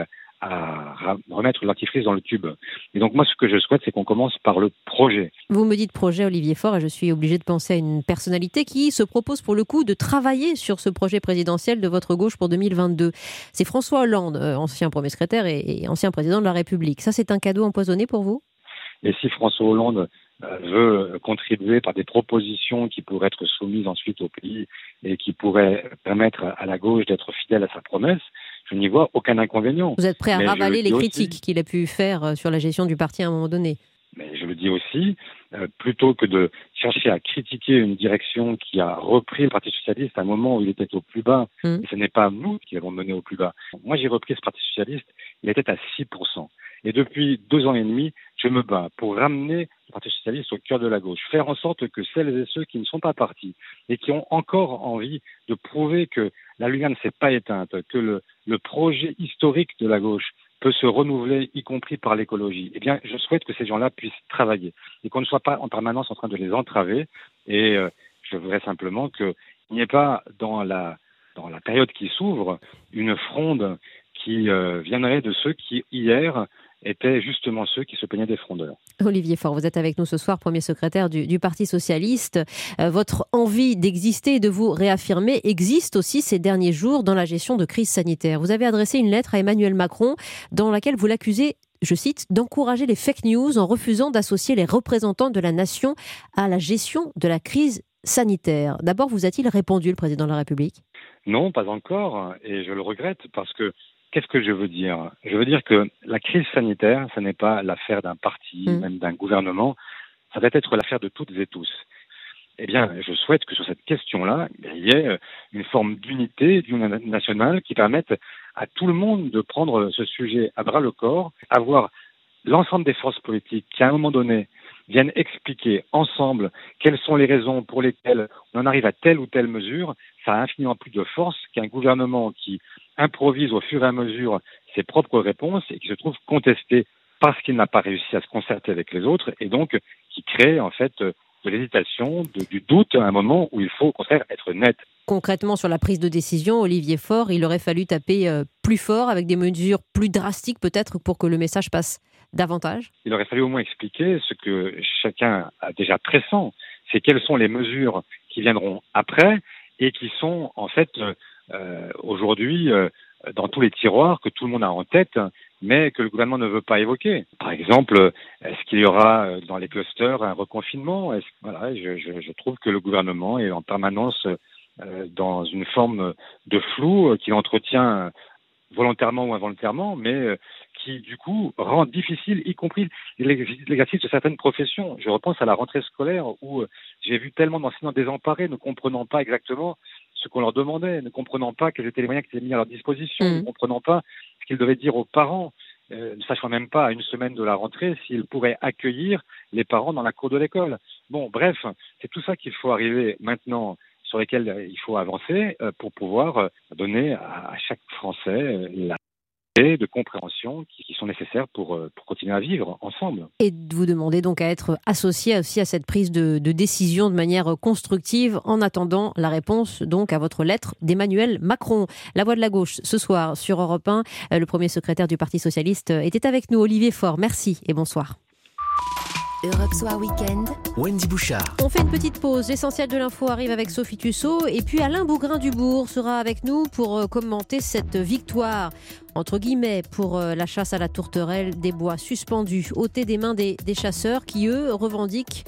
à remettre l'artifice dans le tube. Et donc moi, ce que je souhaite, c'est qu'on commence par le projet. Vous me dites projet, Olivier Faure, et je suis obligée de penser à une personnalité qui se propose pour le coup de travailler sur ce projet présidentiel de votre gauche pour 2022. C'est François Hollande, ancien Premier secrétaire et ancien président de la République. Ça, c'est un cadeau empoisonné pour vous ? Et si François Hollande veut contribuer par des propositions qui pourraient être soumises ensuite au pays et qui pourraient permettre à la gauche d'être fidèle à sa promesse, je n'y vois aucun inconvénient. Vous êtes prêt à ravaler les critiques qu'il a pu faire sur la gestion du parti à un moment donné ? Mais je le dis aussi, plutôt que de chercher à critiquer une direction qui a repris le Parti socialiste à un moment où il était au plus bas, et ce n'est pas nous qui l'avons mené au plus bas. Moi, j'ai repris ce Parti socialiste, il était à 6%. Et depuis 2 ans et demi, je me bats pour ramener le Parti socialiste au cœur de la gauche, faire en sorte que celles et ceux qui ne sont pas partis et qui ont encore envie de prouver que la lumière ne s'est pas éteinte, que le projet historique de la gauche peut se renouveler, y compris par l'écologie, eh bien, je souhaite que ces gens-là puissent travailler et qu'on ne soit pas en permanence en train de les entraver. Et je voudrais simplement qu'il n'y ait pas dans la période qui s'ouvre une fronde qui viendrait de ceux qui, hier, étaient justement ceux qui se plaignaient des frondeurs. Olivier Faure, vous êtes avec nous ce soir, Premier secrétaire du Parti socialiste. Votre envie d'exister et de vous réaffirmer existe aussi ces derniers jours dans la gestion de crise sanitaire. Vous avez adressé une lettre à Emmanuel Macron dans laquelle vous l'accusez, je cite, d'encourager les fake news en refusant d'associer les représentants de la nation à la gestion de la crise sanitaire. D'abord, vous a-t-il répondu, le président de la République ? Non, pas encore, et je le regrette parce que qu'est-ce que je veux dire ? Je veux dire que la crise sanitaire, ce n'est pas l'affaire d'un parti, même d'un gouvernement, ça doit être l'affaire de toutes et tous. Eh bien, je souhaite que sur cette question-là, il y ait une forme d'unité, d'union nationale qui permette à tout le monde de prendre ce sujet à bras-le-corps, avoir l'ensemble des forces politiques qui, à un moment donné, viennent expliquer ensemble quelles sont les raisons pour lesquelles on en arrive à telle ou telle mesure. Ça a infiniment plus de force qu'un gouvernement qui improvise au fur et à mesure ses propres réponses et qui se trouve contesté parce qu'il n'a pas réussi à se concerter avec les autres et donc qui crée en fait de l'hésitation, du doute à un moment où il faut au contraire être net. Concrètement, sur la prise de décision, Olivier Faure, il aurait fallu taper plus fort avec des mesures plus drastiques peut-être pour que le message passe davantage. Il aurait fallu au moins expliquer ce que chacun a déjà pressent, c'est quelles sont les mesures qui viendront après et qui sont en fait aujourd'hui dans tous les tiroirs que tout le monde a en tête, mais que le gouvernement ne veut pas évoquer. Par exemple, est-ce qu'il y aura dans les clusters un reconfinement ? Je trouve que le gouvernement est en permanence dans une forme de flou qu'il entretient volontairement ou involontairement, mais qui du coup rend difficile, y compris l'exercice de certaines professions. Je repense à la rentrée scolaire où j'ai vu tellement d'enseignants désemparés, ne comprenant pas exactement ce qu'on leur demandait, ne comprenant pas quels étaient les moyens qui étaient mis à leur disposition, ne comprenant pas ce qu'ils devaient dire aux parents, ne sachant même pas à une semaine de la rentrée s'ils pourraient accueillir les parents dans la cour de l'école. Bon, bref, c'est tout ça qu'il faut arriver maintenant, sur lesquels il faut avancer pour pouvoir donner à chaque Français la de compréhension qui sont nécessaires pour continuer à vivre ensemble. Et vous demandez donc à être associé aussi à cette prise de décision de manière constructive en attendant la réponse donc à votre lettre d'Emmanuel Macron. La Voix de la gauche ce soir sur Europe 1. Le premier secrétaire du Parti socialiste était avec nous, Olivier Faure. Merci et bonsoir. Europe Soir Weekend, Wendy Bouchard. On fait une petite pause. L'essentiel de l'info arrive avec Sophie Tussaud. Et puis Alain Bougrain-Dubourg sera avec nous pour commenter cette victoire, entre guillemets, pour la chasse à la tourterelle des bois suspendus, ôtés des mains des chasseurs qui, eux, revendiquent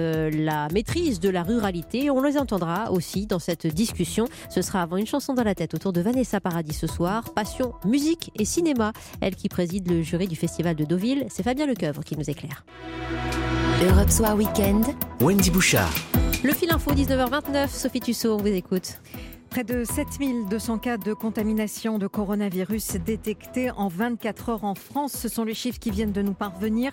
la maîtrise de la ruralité. On les entendra aussi dans cette discussion. Ce sera avant une chanson dans la tête autour de Vanessa Paradis ce soir. Passion, musique et cinéma. Elle qui préside le jury du Festival de Deauville. C'est Fabien Lecoeuvre qui nous éclaire. Europe Soir Weekend, Wendy Bouchard. Le fil info 19h29, Sophie Tussaud, on vous écoute. Près de 7200 cas de contamination de coronavirus détectés en 24 heures en France. Ce sont les chiffres qui viennent de nous parvenir.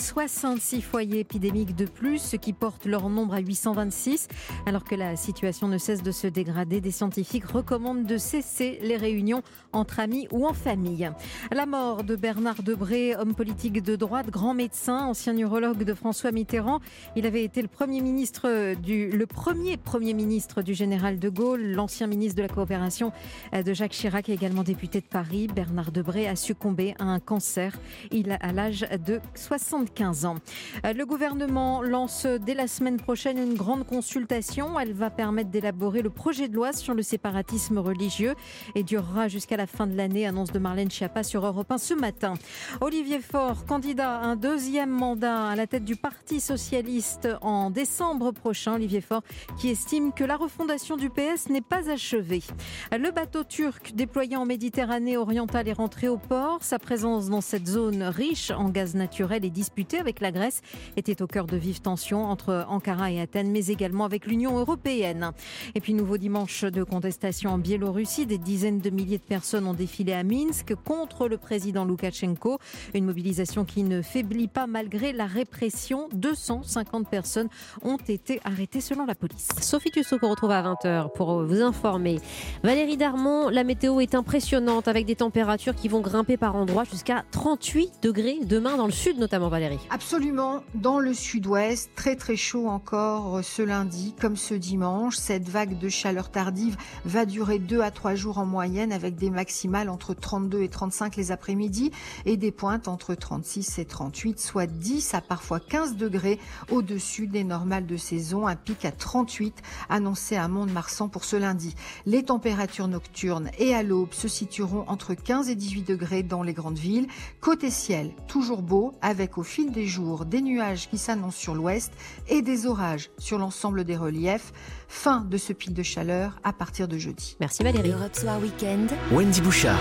66 foyers épidémiques de plus, ce qui porte leur nombre à 826. Alors que la situation ne cesse de se dégrader, des scientifiques recommandent de cesser les réunions entre amis ou en famille. La mort de Bernard Debré, homme politique de droite, grand médecin, ancien neurologue de François Mitterrand. Il avait été le premier premier ministre du général de Gaulle, l'ancien ministre de la coopération de Jacques Chirac et également député de Paris. Bernard Debré a succombé à un cancer à l'âge de 75 ans. Le gouvernement lance dès la semaine prochaine une grande consultation. Elle va permettre d'élaborer le projet de loi sur le séparatisme religieux et durera jusqu'à la fin de l'année, annonce de Marlène Schiappa sur Europe 1 ce matin. Olivier Faure, candidat à un deuxième mandat à la tête du Parti socialiste en décembre prochain. Olivier Faure qui estime que la refondation du PS n'est pas achevée. Le bateau turc déployé en Méditerranée orientale est rentré au port. Sa présence dans cette zone riche en gaz naturel et disputée avec la Grèce était au cœur de vives tensions entre Ankara et Athènes, mais également avec l'Union européenne. Et puis nouveau dimanche de contestation en Biélorussie. Des dizaines de milliers de personnes ont défilé à Minsk contre le président Loukachenko. Une mobilisation qui ne faiblit pas malgré la répression. 250 personnes ont été arrêtées selon la police. Sophie Tussaud qu'on retrouve à 20h pour vous informer. Valérie Darmon, la météo est impressionnante avec des températures qui vont grimper par endroits jusqu'à 38 degrés demain dans le sud notamment, Valérie. Absolument, dans le sud-ouest, très très chaud encore ce lundi comme ce dimanche. Cette vague de chaleur tardive va durer 2 à 3 jours en moyenne avec des maximales entre 32 et 35 les après-midi et des pointes entre 36 et 38, soit 10 à parfois 15 degrés au-dessus des normales de saison. Un pic à 38 annoncé à Mont-de-Marsan pour ce lundi. Les températures nocturnes et à l'aube se situeront entre 15 et 18 degrés dans les grandes villes. Côté ciel, toujours beau avec au fil des jours des nuages qui s'annoncent sur l'ouest et des orages sur l'ensemble des reliefs. Fin de ce pic de chaleur à partir de jeudi. Merci Valérie. Europe Soir Weekend, Wendy Bouchard.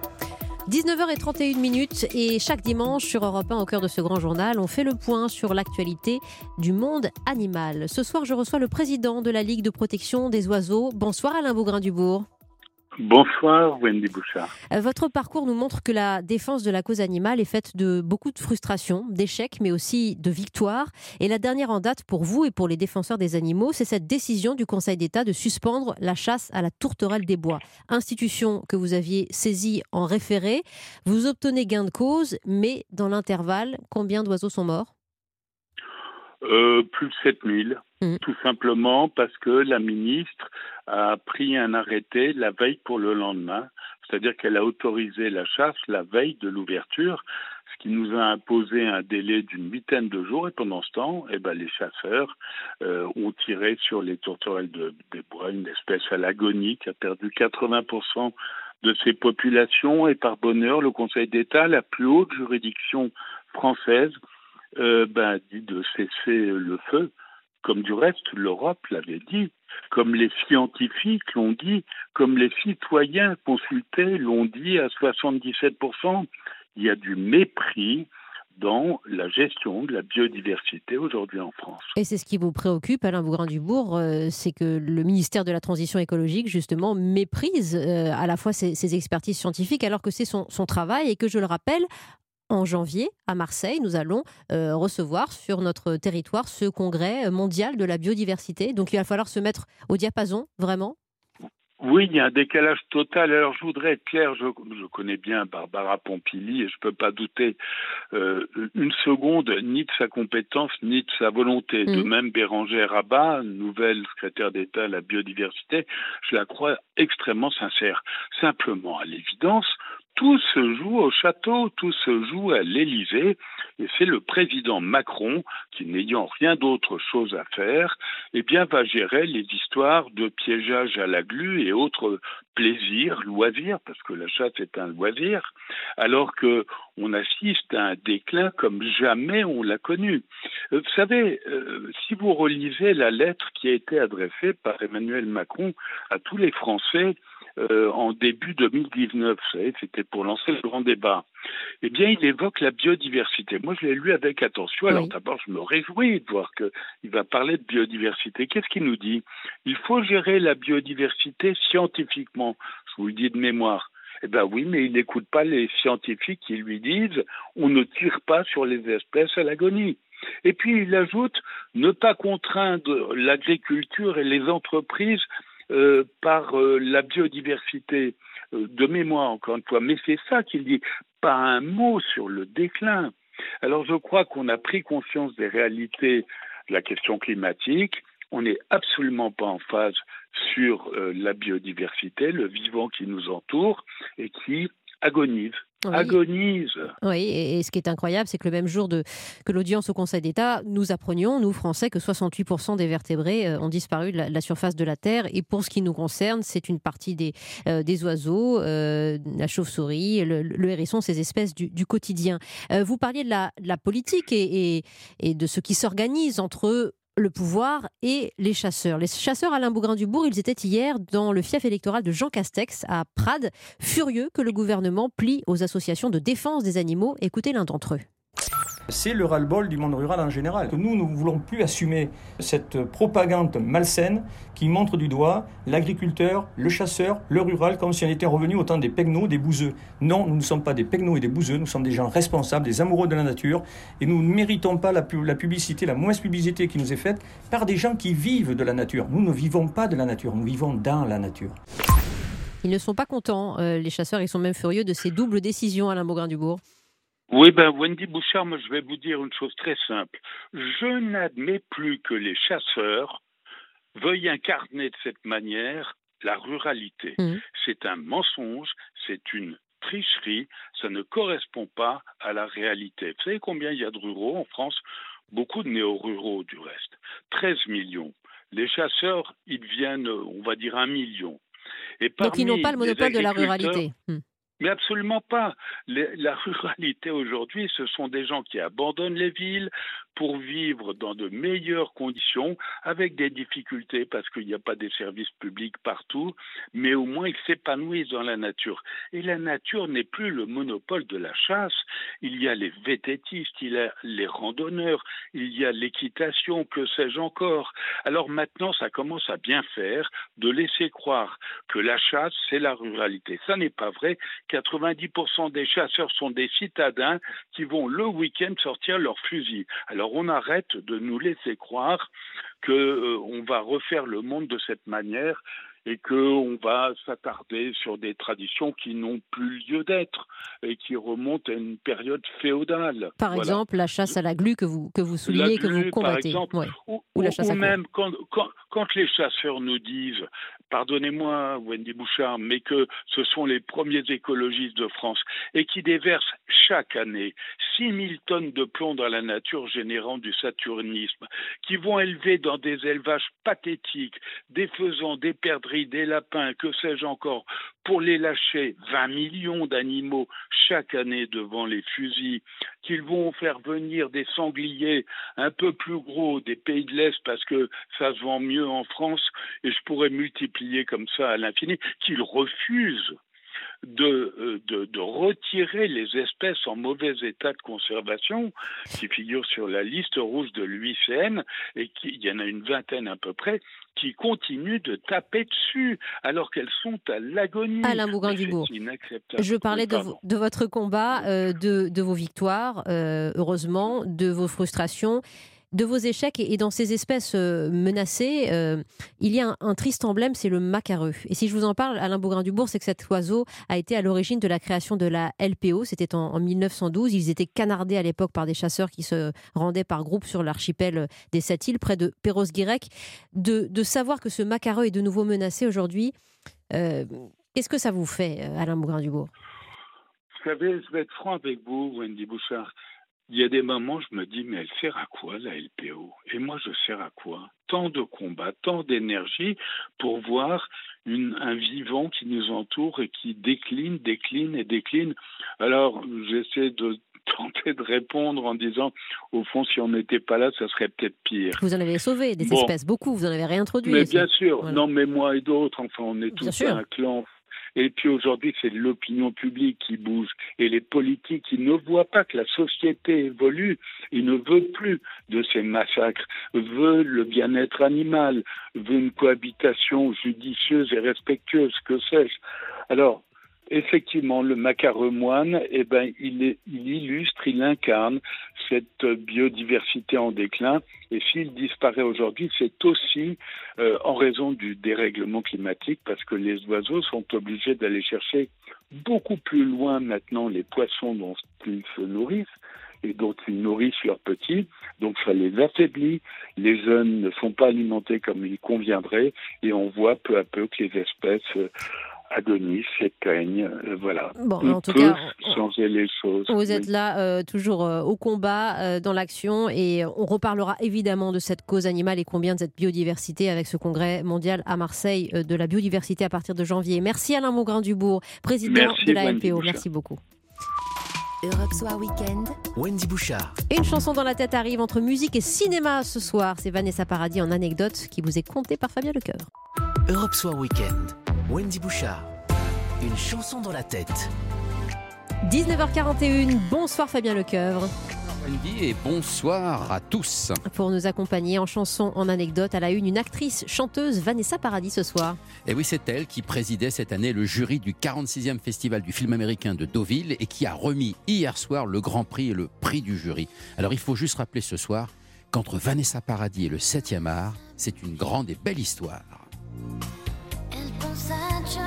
19h31 et chaque dimanche sur Europe 1 au cœur de ce grand journal, on fait le point sur l'actualité du monde animal. Ce soir, je reçois le président de la Ligue de protection des oiseaux. Bonsoir Alain Bougrain-Dubourg. Bonsoir Wendy Bouchard. Votre parcours nous montre que la défense de la cause animale est faite de beaucoup de frustrations, d'échecs, mais aussi de victoires. Et la dernière en date pour vous et pour les défenseurs des animaux, c'est cette décision du Conseil d'État de suspendre la chasse à la tourterelle des bois. Institution que vous aviez saisie en référé. Vous obtenez gain de cause, mais dans l'intervalle, combien d'oiseaux sont morts ? Plus de 7000, tout simplement parce que la ministre a pris un arrêté la veille pour le lendemain, c'est-à-dire qu'elle a autorisé la chasse la veille de l'ouverture, ce qui nous a imposé un délai d'une 8aine de jours, et pendant ce temps, les chasseurs ont tiré sur les tourterelles des bois, une espèce à l'agonie qui a perdu 80% de ses populations, et par bonheur, le Conseil d'État, la plus haute juridiction française, dit de cesser le feu, comme du reste l'Europe l'avait dit, comme les scientifiques l'ont dit, comme les citoyens consultés l'ont dit à 77%. Il y a du mépris dans la gestion de la biodiversité aujourd'hui en France. Et c'est ce qui vous préoccupe, Alain Bougrain-Dubourg, c'est que le ministère de la Transition écologique, justement, méprise à la fois ses expertises scientifiques, alors que c'est son travail, et que, je le rappelle, en janvier, à Marseille, nous allons recevoir sur notre territoire ce congrès mondial de la biodiversité. Donc il va falloir se mettre au diapason, vraiment. Oui, il y a un décalage total. Alors je voudrais être clair, je connais bien Barbara Pompili et je ne peux pas douter une seconde ni de sa compétence ni de sa volonté. De même, Bérangère Rabat, nouvelle secrétaire d'État à la biodiversité, je la crois extrêmement sincère. Simplement, à l'évidence, tout se joue au château, tout se joue à l'Élysée, et c'est le président Macron qui, n'ayant rien d'autre chose à faire, va gérer les histoires de piégeage à la glu et autres plaisirs, loisirs, parce que la chasse est un loisir, alors que on assiste à un déclin comme jamais on l'a connu. Vous savez, si vous relisez la lettre qui a été adressée par Emmanuel Macron à tous les Français en début 2019, vous savez, c'était pour lancer le grand débat, il évoque la biodiversité. Moi, je l'ai lu avec attention. Alors d'abord, je me réjouis de voir qu'il va parler de biodiversité. Qu'est-ce qu'il nous dit ? Il faut gérer la biodiversité scientifiquement. Je vous le dis de mémoire. Oui, mais il n'écoute pas les scientifiques qui lui disent « on ne tire pas sur les espèces à l'agonie ». Et puis, il ajoute « ne pas contraindre l'agriculture et les entreprises par la biodiversité ». De mémoire, encore une fois, mais c'est ça qu'il dit, pas un mot sur le déclin. Alors je crois qu'on a pris conscience des réalités de la question climatique, on n'est absolument pas en phase sur la biodiversité, le vivant qui nous entoure et qui agonise. Agonise. Oui, et ce qui est incroyable, c'est que le même jour que l'audience au Conseil d'État, nous apprenions, nous Français, que 68% des vertébrés ont disparu de la surface de la Terre. Et pour ce qui nous concerne, c'est une partie des oiseaux, la chauve-souris, le hérisson, ces espèces du quotidien. Vous parliez de la politique et de ce qui s'organise entre le pouvoir et les chasseurs. Les chasseurs, Alain Bougrain-Dubourg, ils étaient hier dans le fief électoral de Jean Castex à Prades, furieux que le gouvernement plie aux associations de défense des animaux. Écoutez l'un d'entre eux. C'est le ras-le-bol du monde rural en général. Nous ne voulons plus assumer cette propagande malsaine qui montre du doigt l'agriculteur, le chasseur, le rural, comme si on était revenu au temps des pecnos, des bouseux. Non, nous ne sommes pas des pecnos et des bouseux, nous sommes des gens responsables, des amoureux de la nature, et nous ne méritons pas la publicité, la mauvaise publicité qui nous est faite par des gens qui vivent de la nature. Nous ne vivons pas de la nature, nous vivons dans la nature. Ils ne sont pas contents, les chasseurs, ils sont même furieux de ces doubles décisions, Alain Bougrain-Dubourg. Oui, Wendy Bouchard, moi je vais vous dire une chose très simple. Je n'admets plus que les chasseurs veuillent incarner de cette manière la ruralité. C'est un mensonge, c'est une tricherie, ça ne correspond pas à la réalité. Vous savez combien il y a de ruraux en France ? Beaucoup de néo-ruraux du reste. 13 millions. Les chasseurs, ils viennent, on va dire, 1 million. Et donc ils n'ont pas le monopole de la ruralité. Mais absolument pas. La ruralité aujourd'hui, ce sont des gens qui abandonnent les villes, pour vivre dans de meilleures conditions, avec des difficultés parce qu'il n'y a pas des services publics partout, mais au moins ils s'épanouissent dans la nature. Et la nature n'est plus le monopole de la chasse. Il y a les vététistes, il y a les randonneurs, il y a l'équitation, que sais-je encore. Alors maintenant, ça commence à bien faire de laisser croire que la chasse, c'est la ruralité. Ça n'est pas vrai. 90% des chasseurs sont des citadins qui vont le week-end sortir leur fusil. Alors on arrête de nous laisser croire qu'on va refaire le monde de cette manière et qu'on va s'attarder sur des traditions qui n'ont plus lieu d'être et qui remontent à une période féodale. Par exemple, la chasse à la glu que vous soulignez, que vous combattez. Par exemple, ou la chasse à même quand les chasseurs nous disent, pardonnez-moi Wendy Bouchard, mais que ce sont les premiers écologistes de France et qui déversent chaque année 6000 tonnes de plomb dans la nature générant du saturnisme, qui vont élever dans des élevages pathétiques des faisans, des perdrix, des lapins, que sais-je encore, pour les lâcher 20 millions d'animaux chaque année devant les fusils, qu'ils vont faire venir des sangliers un peu plus gros des pays de l'Est parce que ça se vend mieux en France et je pourrais multiplier comme ça à l'infini, qu'ils refusent de retirer les espèces en mauvais état de conservation qui figurent sur la liste rouge de l'UICN et il y en a une vingtaine à peu près qui continuent de taper dessus alors qu'elles sont à l'agonie. Alain Bougrain-Dubourg, je parlais de votre combat, de vos victoires, heureusement, de vos frustrations, de vos échecs, et dans ces espèces menacées, il y a un triste emblème, c'est le macareux. Et si je vous en parle, Alain Bougrain-Dubourg, c'est que cet oiseau a été à l'origine de la création de la LPO, c'était en 1912. Ils étaient canardés à l'époque par des chasseurs qui se rendaient par groupe sur l'archipel des 7 îles, près de Perros-Guirec. De savoir que ce macareux est de nouveau menacé aujourd'hui, qu'est-ce que ça vous fait, Alain Bougrain-Dubourg ? Vous savez, je vais être franc avec vous, Wendy Bouchard. Il y a des moments, je me dis, mais elle sert à quoi, la LPO ? Et moi, je sers à quoi ? Tant de combats, tant d'énergie pour voir un vivant qui nous entoure et qui décline. Alors, j'essaie de tenter de répondre en disant, au fond, si on n'était pas là, ça serait peut-être pire. Vous en avez sauvé des espèces, beaucoup, vous en avez réintroduit. Mais bien sûr, voilà. Non, mais moi et d'autres, enfin, on est tous un clan. Et puis aujourd'hui, c'est l'opinion publique qui bouge et les politiques qui ne voient pas que la société évolue. Ils ne veulent plus de ces massacres, veulent le bien-être animal, veulent une cohabitation judicieuse et respectueuse, que sais-je. Alors, effectivement, le macareux moine, il illustre, il incarne cette biodiversité en déclin. Et s'il disparaît aujourd'hui, c'est aussi en raison du dérèglement climatique, parce que les oiseaux sont obligés d'aller chercher beaucoup plus loin maintenant les poissons dont ils se nourrissent et dont ils nourrissent leurs petits. Donc ça les affaiblit. Les jeunes ne sont pas alimentés comme il conviendrait et on voit peu à peu que les espèces agonise, s'éteignent, voilà. Bon, en tout cas, changer les choses. Vous êtes là toujours au combat, dans l'action, et on reparlera évidemment de cette cause animale et combien de cette biodiversité avec ce congrès mondial à Marseille de la biodiversité à partir de janvier. Merci Alain Bougrain-Dubourg, président de la LPO. Merci beaucoup. Europe Soir Weekend. Wendy Bouchard. Une chanson dans la tête arrive entre musique et cinéma ce soir. C'est Vanessa Paradis en anecdote qui vous est contée par Fabien Lecoeuvre. Europe Soir Weekend. Wendy Bouchard. Une chanson dans la tête. 19h41. Bonsoir Fabien Lecoeuvre. Wendy et bonsoir à tous. Pour nous accompagner en chanson, en anecdote, à la une actrice, chanteuse Vanessa Paradis ce soir. Et oui, c'est elle qui présidait cette année le jury du 46e Festival du film américain de Deauville et qui a remis hier soir le grand prix et le prix du jury. Alors il faut juste rappeler ce soir qu'entre Vanessa Paradis et le 7e art, c'est une grande et belle histoire. Elle pense à John.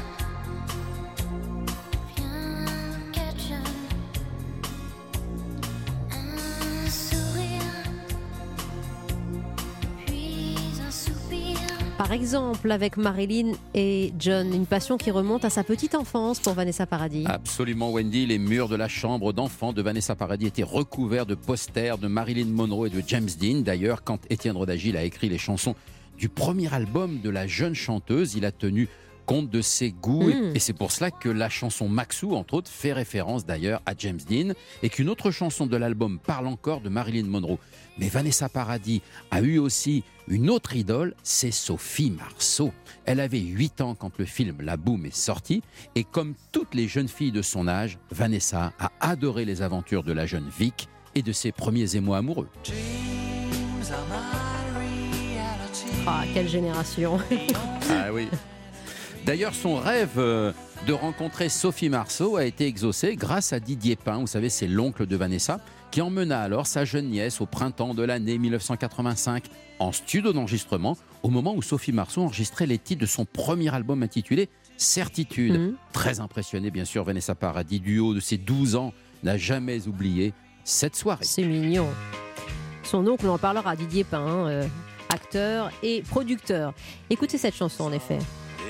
Par exemple, avec Marilyn et John, une passion qui remonte à sa petite enfance pour Vanessa Paradis. Absolument Wendy, les murs de la chambre d'enfant de Vanessa Paradis étaient recouverts de posters de Marilyn Monroe et de James Dean. D'ailleurs, quand Étienne Rodagil a écrit les chansons du premier album de la jeune chanteuse, il a tenu compte de ses goûts. Et c'est pour cela que la chanson Maxou, entre autres, fait référence d'ailleurs à James Dean, et qu'une autre chanson de l'album parle encore de Marilyn Monroe. Mais Vanessa Paradis a eu aussi une autre idole, c'est Sophie Marceau. Elle avait 8 ans quand le film La Boum est sorti, et comme toutes les jeunes filles de son âge, Vanessa a adoré les aventures de la jeune Vic et de ses premiers émois amoureux. Ah, quelle génération. Ah oui. D'ailleurs, son rêve de rencontrer Sophie Marceau a été exaucé grâce à Didier Pin, vous savez, c'est l'oncle de Vanessa, qui emmena alors sa jeune nièce au printemps de l'année 1985 en studio d'enregistrement, au moment où Sophie Marceau enregistrait les titres de son premier album intitulé Certitude. Très impressionnée, bien sûr, Vanessa Paradis, du haut de ses 12 ans, n'a jamais oublié cette soirée. C'est mignon. Son oncle, on en parlera, Didier Pin, acteur et producteur. Écoutez cette chanson, en effet.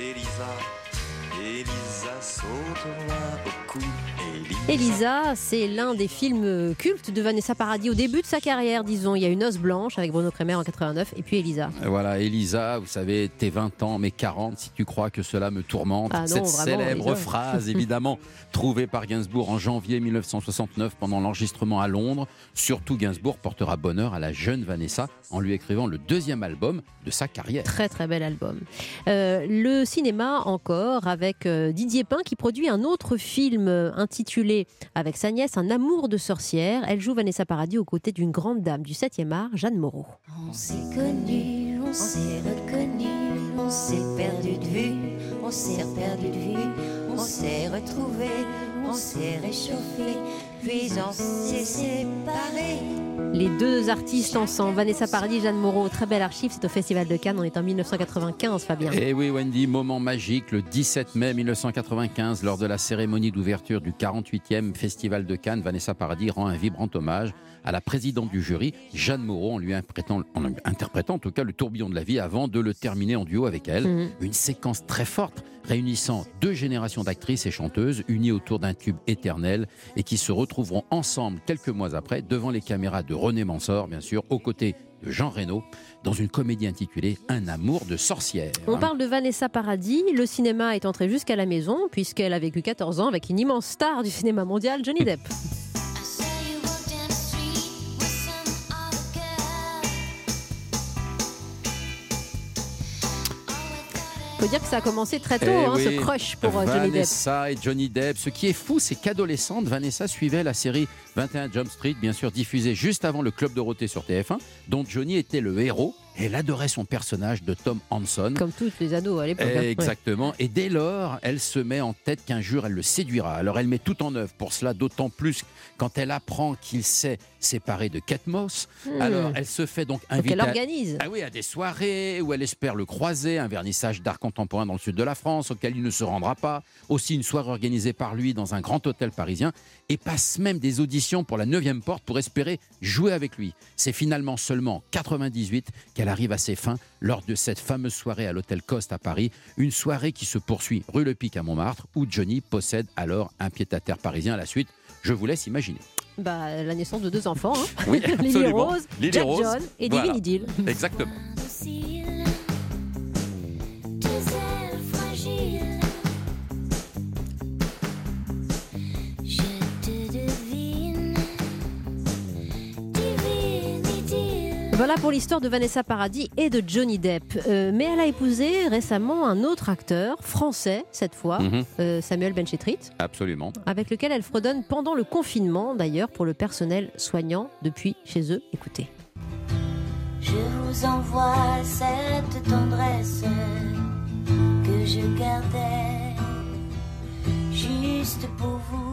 Elisa saute loin au cou. Elisa, c'est l'un des films cultes de Vanessa Paradis au début de sa carrière, disons. Il y a Une Noce blanche avec Bruno Kremer en 89 et puis Elisa. Voilà, Elisa, vous savez, tes 20 ans, mes 40, si tu crois que cela me tourmente. Ah non, cette vraiment, célèbre Elisa. phrase, évidemment, trouvée par Gainsbourg en janvier 1969 pendant l'enregistrement à Londres. Surtout, Gainsbourg portera bonheur à la jeune Vanessa en lui écrivant le 2e album de sa carrière. Très très bel album. Le cinéma encore avec Didier Pin qui produit un autre film intitulé avec sa nièce Un amour de sorcière. Elle joue Vanessa Paradis aux côtés d'une grande dame du 7e art, Jeanne Moreau. On s'est connus, on s'est reconnus, on s'est perdu de vue, on s'est perdu de vue, on s'est retrouvés, on s'est réchauffés, puis on s'est séparés. Les deux artistes ensemble, Vanessa Paradis, Jeanne Moreau, très belle archive, c'est au Festival de Cannes, on est en 1995, Fabien. Et oui Wendy, moment magique, le 17 mai 1995, lors de la cérémonie d'ouverture du 48e Festival de Cannes, Vanessa Paradis rend un vibrant hommage à la présidente du jury, Jeanne Moreau, en lui interprétant en tout cas le tourbillon de la vie avant de le terminer en duo avec elle. Une séquence très forte, réunissant 2 générations d'actrices et chanteuses unies autour d'un tube éternel et qui se retrouveront ensemble quelques mois après devant les caméras de René Mansour, bien sûr, aux côtés de Jean Reno, dans une comédie intitulée Un amour de sorcière. On parle de Vanessa Paradis, le cinéma est entré jusqu'à la maison puisqu'elle a vécu 14 ans avec une immense star du cinéma mondial, Johnny Depp. Il faut dire que ça a commencé très tôt, ce crush pour Johnny Depp. Vanessa et Johnny Depp. Ce qui est fou, c'est qu'adolescente, Vanessa suivait la série 21 Jump Street, bien sûr diffusée juste avant le Club Dorothée sur TF1, dont Johnny était le héros. Elle adorait son personnage de Tom Hanson. Comme tous les ados à l'époque. Exactement. Ouais. Et dès lors, elle se met en tête qu'un jour, elle le séduira. Alors, elle met tout en œuvre pour cela, d'autant plus quand elle apprend qu'il s'est séparé de Kate Moss. Alors, elle se fait donc inviter elle organise. à des soirées où elle espère le croiser, un vernissage d'art contemporain dans le sud de la France, auquel il ne se rendra pas. Aussi, une soirée organisée par lui dans un grand hôtel parisien. Et passe même des auditions pour la 9e porte pour espérer jouer avec lui. C'est finalement seulement en 98 qu'elle arrive à ses fins lors de cette fameuse soirée à l'hôtel Coste à Paris, une soirée qui se poursuit rue Le Pic à Montmartre où Johnny possède alors un pied-à-terre parisien. À la suite, je vous laisse imaginer. La naissance de 2 enfants, Oui, Lily Rose, Lily Jack Rose, John et voilà. Divine Idyll. Exactement. Voilà pour l'histoire de Vanessa Paradis et de Johnny Depp. Mais elle a épousé récemment un autre acteur, français cette fois, Samuel Benchetrit. Absolument. Avec lequel elle fredonne pendant le confinement, d'ailleurs, pour le personnel soignant depuis chez eux. Écoutez. Je vous envoie cette tendresse que je gardais juste pour vous.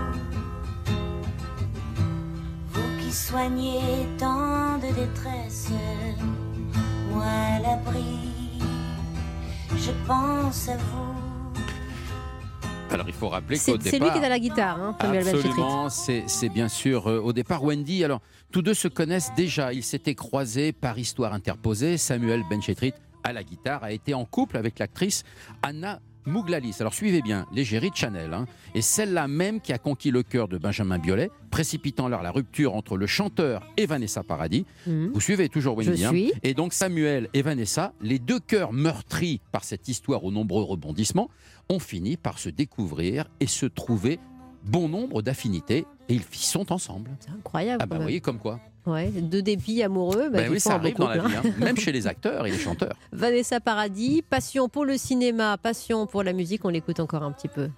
Vous qui soignez tant de détresse, moi à l'abri, je pense à vous. Alors il faut rappeler qu'au départ... C'est lui qui est à la guitare, Samuel Benchetrit. Absolument, c'est bien sûr au départ Wendy. Alors tous deux se connaissent déjà, ils s'étaient croisés par histoire interposée. Samuel Benchetrit à la guitare a été en couple avec l'actrice Anna Mouglalis. Alors suivez bien, l'égérie de Chanel, et celle-là même qui a conquis le cœur de Benjamin Biolay, précipitant alors la rupture entre le chanteur et Vanessa Paradis. Vous suivez toujours Wendy. Je suis. Et donc Samuel et Vanessa, les deux cœurs meurtris par cette histoire aux nombreux rebondissements, ont fini par se découvrir et se trouver bon nombre d'affinités, et ils sont ensemble. C'est incroyable. Ah bah vous voyez, comme quoi. Ouais, deux dépits amoureux. Oui, ça arrive dans la vie, même chez les acteurs et les chanteurs. Vanessa Paradis, passion pour le cinéma, passion pour la musique, on l'écoute encore un petit peu.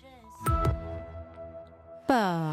Pas.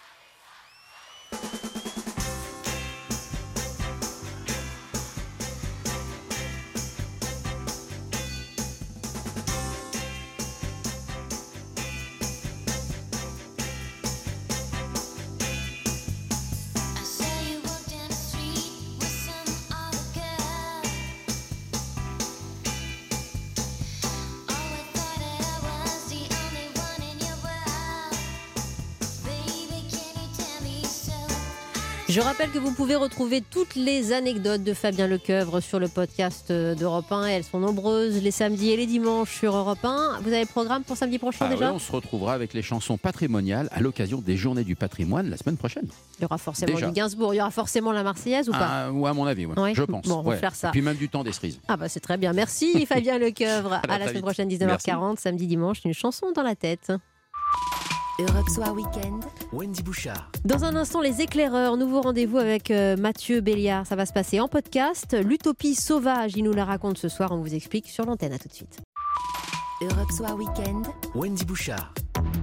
Je rappelle que vous pouvez retrouver toutes les anecdotes de Fabien Lecoeuvre sur le podcast d'Europe 1. Elles sont nombreuses les samedis et les dimanches sur Europe 1. Vous avez le programme pour samedi prochain déjà ? Oui, on se retrouvera avec les chansons patrimoniales à l'occasion des Journées du patrimoine la semaine prochaine. Il y aura forcément du Gainsbourg, il y aura forcément la Marseillaise ou pas ? Ou à mon avis, ouais. Je pense. Bon, on va faire ça. Et puis même du temps des cerises. Ah bah c'est très bien. Merci Fabien Lecoeuvre. À la semaine prochaine, 19h40, samedi, dimanche, une chanson dans la tête. Europe Soir Weekend. Wendy Bouchard. Dans un instant, les éclaireurs. Nouveau rendez-vous avec Mathieu Béliard. Ça va se passer en podcast. L'utopie sauvage, il nous la raconte ce soir. On vous explique sur l'antenne. À tout de suite. Europe Soir Weekend. Wendy Bouchard.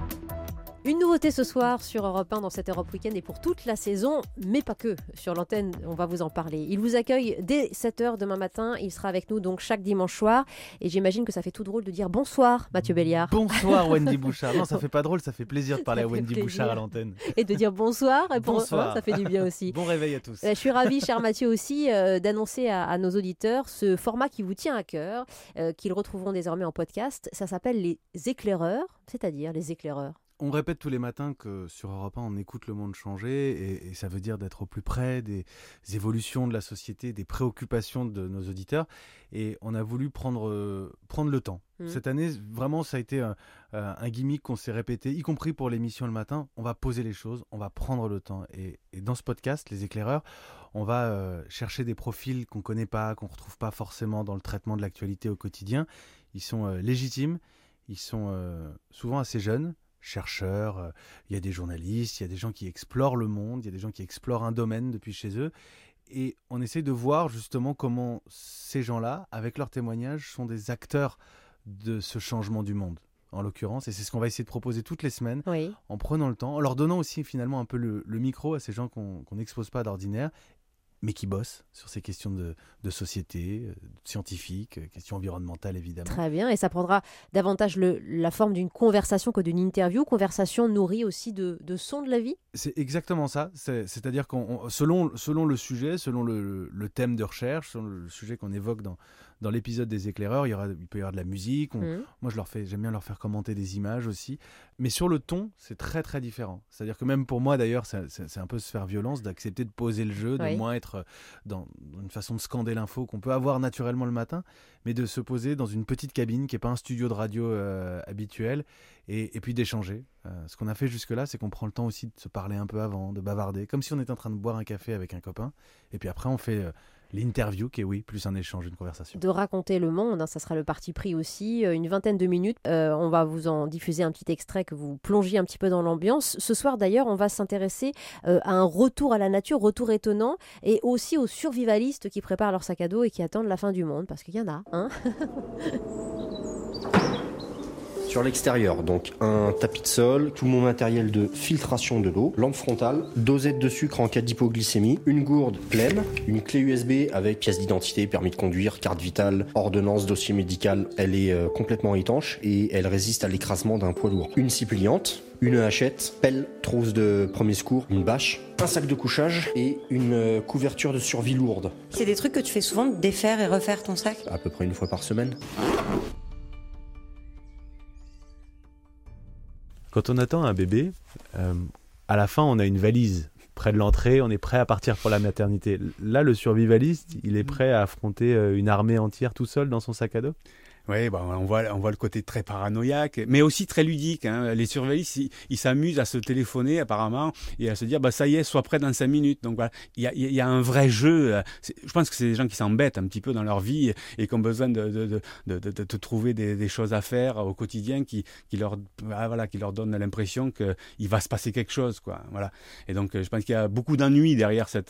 Une nouveauté ce soir sur Europe 1 dans cette Europe Weekend et pour toute la saison, mais pas que. Sur l'antenne, on va vous en parler. Il vous accueille dès 7h demain matin. Il sera avec nous donc chaque dimanche soir. Et j'imagine que ça fait tout drôle de dire bonsoir, Mathieu Béliard. Bonsoir, Wendy Bouchard. Non, ça fait pas drôle, ça fait plaisir de parler à Wendy Bouchard à l'antenne. Et de dire bonsoir. Et bonsoir. Ça fait du bien aussi. Bon réveil à tous. Je suis ravie, cher Mathieu, aussi d'annoncer à nos auditeurs ce format qui vous tient à cœur, qu'ils retrouveront désormais en podcast. Ça s'appelle les éclaireurs, c'est-à-dire les éclaireurs. On répète tous les matins que sur Europe 1, on écoute le monde changer et ça veut dire d'être au plus près des évolutions de la société, des préoccupations de nos auditeurs. Et on a voulu prendre le temps. Cette année, vraiment, ça a été un gimmick qu'on s'est répété, y compris pour l'émission le matin. On va poser les choses, on va prendre le temps. Et dans ce podcast, Les Éclaireurs, on va chercher des profils qu'on ne connaît pas, qu'on ne retrouve pas forcément dans le traitement de l'actualité au quotidien. Ils sont légitimes, ils sont souvent assez jeunes. Chercheurs, il y a des journalistes, il y a des gens qui explorent le monde, il y a des gens qui explorent un domaine depuis chez eux. Et on essaie de voir justement comment ces gens-là, avec leurs témoignages, sont des acteurs de ce changement du monde, en l'occurrence. Et c'est ce qu'on va essayer de proposer toutes les semaines, en prenant le temps, en leur donnant aussi finalement un peu le micro à ces gens qu'on n'expose pas d'ordinaire, mais qui bossent sur ces questions de société, scientifiques, questions environnementales évidemment. Très bien, et ça prendra davantage la forme d'une conversation que d'une interview, conversation nourrie aussi de sons de la vie ? C'est exactement ça, c'est-à-dire que selon le sujet, selon le thème de recherche, selon le sujet qu'on évoque dans l'épisode des éclaireurs, il peut y avoir de la musique, moi j'aime bien leur faire commenter des images aussi, mais sur le ton, c'est très très différent. C'est-à-dire que même pour moi d'ailleurs, c'est un peu se faire violence d'accepter de poser le jeu, de moins être dans une façon de scander l'info qu'on peut avoir naturellement le matin, mais de se poser dans une petite cabine qui n'est pas un studio de radio habituel, et puis d'échanger. Ce qu'on a fait jusque-là, c'est qu'on prend le temps aussi de se parler un peu avant, de bavarder, comme si on était en train de boire un café avec un copain, et puis après on fait l'interview qui est plus un échange, une conversation. De raconter le monde, ça sera le parti pris aussi, une vingtaine de minutes. On va vous en diffuser un petit extrait que vous plongiez un petit peu dans l'ambiance. Ce soir d'ailleurs, on va s'intéresser à un retour à la nature, retour étonnant, et aussi aux survivalistes qui préparent leur sac à dos et qui attendent la fin du monde, parce qu'il y en a, hein. Sur l'extérieur, donc un tapis de sol, tout mon matériel de filtration de l'eau, lampe frontale, dosette de sucre en cas d'hypoglycémie, une gourde pleine, une clé USB avec pièce d'identité, permis de conduire, carte vitale, ordonnance, dossier médical. Elle est complètement étanche et elle résiste à l'écrasement d'un poids lourd. Une scie pliante, une hachette, pelle, trousse de premier secours, une bâche, un sac de couchage et une couverture de survie lourde. C'est des trucs que tu fais souvent, défaire et refaire ton sac ? À peu près une fois par semaine. Quand on attend un bébé, à la fin, on a une valise près de l'entrée, on est prêt à partir pour la maternité. Là, le survivaliste, il est prêt à affronter une armée entière tout seul dans son sac à dos ? Oui, on voit le côté très paranoïaque, mais aussi très ludique. Hein. Les survivalistes, ils s'amusent à se téléphoner apparemment et à se dire ça y est, sois prêt dans 5 minutes. Donc voilà, il y a un vrai jeu. Je pense que c'est des gens qui s'embêtent un petit peu dans leur vie et qui ont besoin de trouver des choses à faire au quotidien qui leur donnent l'impression qu'il va se passer quelque chose, quoi. Voilà. Et donc je pense qu'il y a beaucoup d'ennuis derrière ce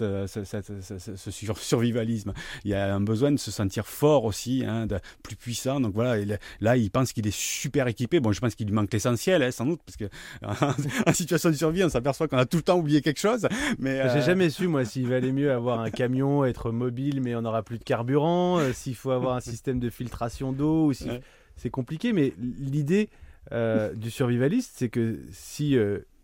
survivalisme. Il y a un besoin de se sentir fort aussi, plus puissant. Donc voilà, là, il pense qu'il est super équipé. Bon, je pense qu'il lui manque l'essentiel, sans doute, parce qu'en situation de survie, on s'aperçoit qu'on a tout le temps oublié quelque chose. Mais j'ai jamais su, moi, s'il valait mieux avoir un camion, être mobile, mais on n'aura plus de carburant, s'il faut avoir un système de filtration d'eau, ou si... C'est compliqué, mais l'idée du survivaliste, c'est que si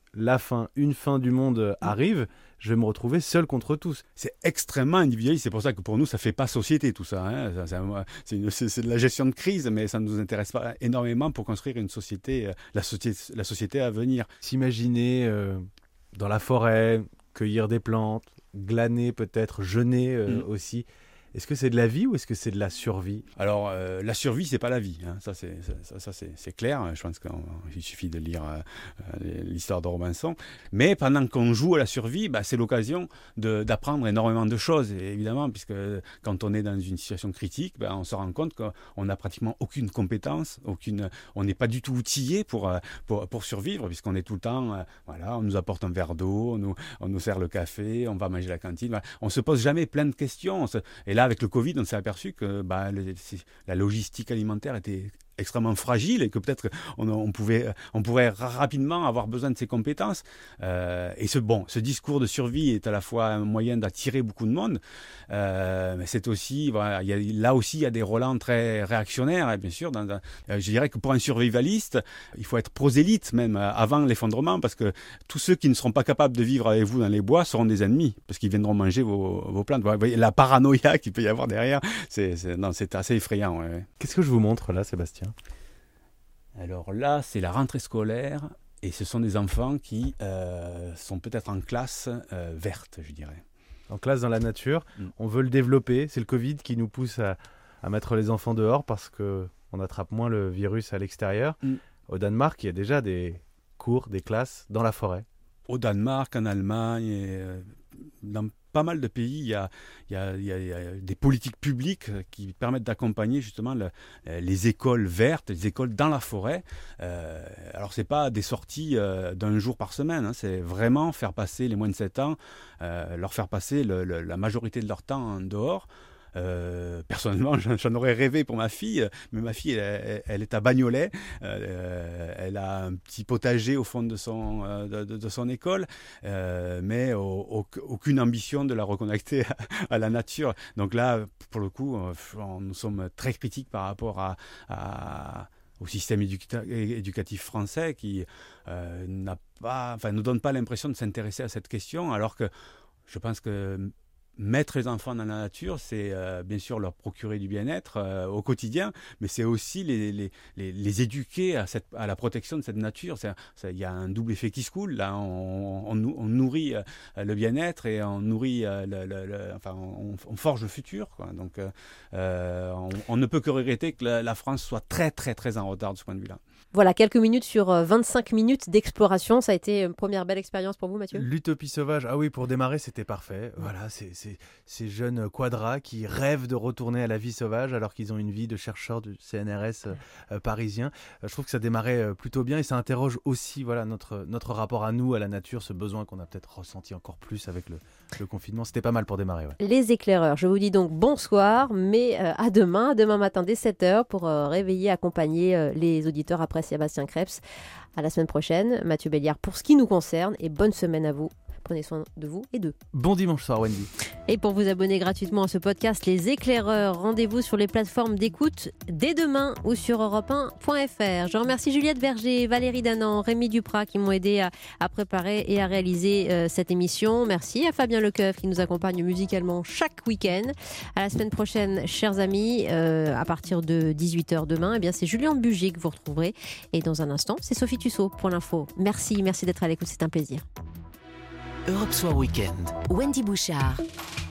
une fin du monde arrive, je vais me retrouver seul contre tous. C'est extrêmement individualiste. C'est pour ça que pour nous, ça ne fait pas société, tout ça. Hein. C'est de la gestion de crise, mais ça ne nous intéresse pas énormément pour construire une société, la société à venir. S'imaginer dans la forêt, cueillir des plantes, glaner peut-être, jeûner aussi. Est-ce que c'est de la vie ou est-ce que c'est de la survie ? Alors, la survie, c'est pas la vie. Hein. Ça, c'est clair. Je pense qu'il suffit de lire l'histoire de Robinson. Mais pendant qu'on joue à la survie, c'est l'occasion d'apprendre énormément de choses. Et évidemment, puisque quand on est dans une situation critique, on se rend compte qu'on n'a pratiquement aucune compétence, on n'est pas du tout outillé pour survivre, puisqu'on est tout le temps, on nous apporte un verre d'eau, on nous sert le café, on va manger à la cantine. Voilà. On se pose jamais plein de questions. Et là, avec le Covid, on s'est aperçu que la logistique alimentaire était extrêmement fragile et que peut-être on pourrait rapidement avoir besoin de ces compétences. Et ce discours de survie est à la fois un moyen d'attirer beaucoup de monde, mais c'est aussi, là aussi, il y a des relents très réactionnaires, hein, bien sûr. Je dirais que pour un survivaliste, il faut être prosélyte même avant l'effondrement, parce que tous ceux qui ne seront pas capables de vivre avec vous dans les bois seront des ennemis, parce qu'ils viendront manger vos plantes. Vous voyez, la paranoïa qu'il peut y avoir derrière, c'est assez effrayant. Ouais. Qu'est-ce que je vous montre là, Sébastien ? Alors là, c'est la rentrée scolaire et ce sont des enfants qui sont peut-être en classe verte, je dirais. En classe dans la nature, on veut le développer. C'est le Covid qui nous pousse à mettre les enfants dehors parce qu'on attrape moins le virus à l'extérieur. Au Danemark, il y a déjà des cours, des classes dans la forêt. Au Danemark, en Allemagne, et dans pas mal de pays, il y a des politiques publiques qui permettent d'accompagner justement les écoles vertes, les écoles dans la forêt. Alors, ce n'est pas des sorties d'un jour par semaine, hein, c'est vraiment faire passer les moins de 7 ans, leur faire passer la majorité de leur temps en dehors. Personnellement, j'en aurais rêvé pour ma fille, mais ma fille, elle est à Bagnolet, elle a un petit potager au fond de son école, mais aucune ambition de la reconnecter à la nature. Donc là, pour le coup, nous sommes très critiques par rapport au système éducatif français qui ne donne pas l'impression de s'intéresser à cette question, alors que je pense que mettre les enfants dans la nature, c'est bien sûr leur procurer du bien-être au quotidien, mais c'est aussi les éduquer à la protection de cette nature. Il y a un double effet qui se coule. Là, on nourrit le bien-être et on nourrit, on forge le futur, quoi. Donc, on ne peut que regretter que la France soit très, très, très en retard de ce point de vue-là. Voilà, quelques minutes sur 25 minutes d'exploration. Ça a été une première belle expérience pour vous, Mathieu ? L'utopie sauvage, ah oui, pour démarrer, c'était parfait. Voilà, ces jeunes quadras qui rêvent de retourner à la vie sauvage alors qu'ils ont une vie de chercheurs du CNRS parisien. Je trouve que ça démarrait plutôt bien et ça interroge aussi notre rapport à nous, à la nature, ce besoin qu'on a peut-être ressenti encore plus avec le confinement. C'était pas mal pour démarrer. Ouais. Les éclaireurs, je vous dis donc bonsoir, mais à demain matin dès 7h pour réveiller, accompagner les auditeurs après Sébastien Krebs. À la semaine prochaine, Mathieu Béliard pour ce qui nous concerne et bonne semaine à vous. Prenez soin de vous et d'eux. Bon dimanche soir, Wendy. Et pour vous abonner gratuitement à ce podcast, Les Éclaireurs, rendez-vous sur les plateformes d'écoute dès demain ou sur europe1.fr. Je remercie Juliette Verger, Valérie Danan, Rémi Duprat qui m'ont aidé à préparer et à réaliser cette émission. Merci à Fabien Lecoeuvre qui nous accompagne musicalement chaque week-end. À la semaine prochaine, chers amis, à partir de 18h demain, c'est Julien Bugier que vous retrouverez. Et dans un instant, c'est Sophie Tussaud pour l'info. Merci d'être à l'écoute, c'est un plaisir. Europe Soir Weekend. Wendy Bouchard.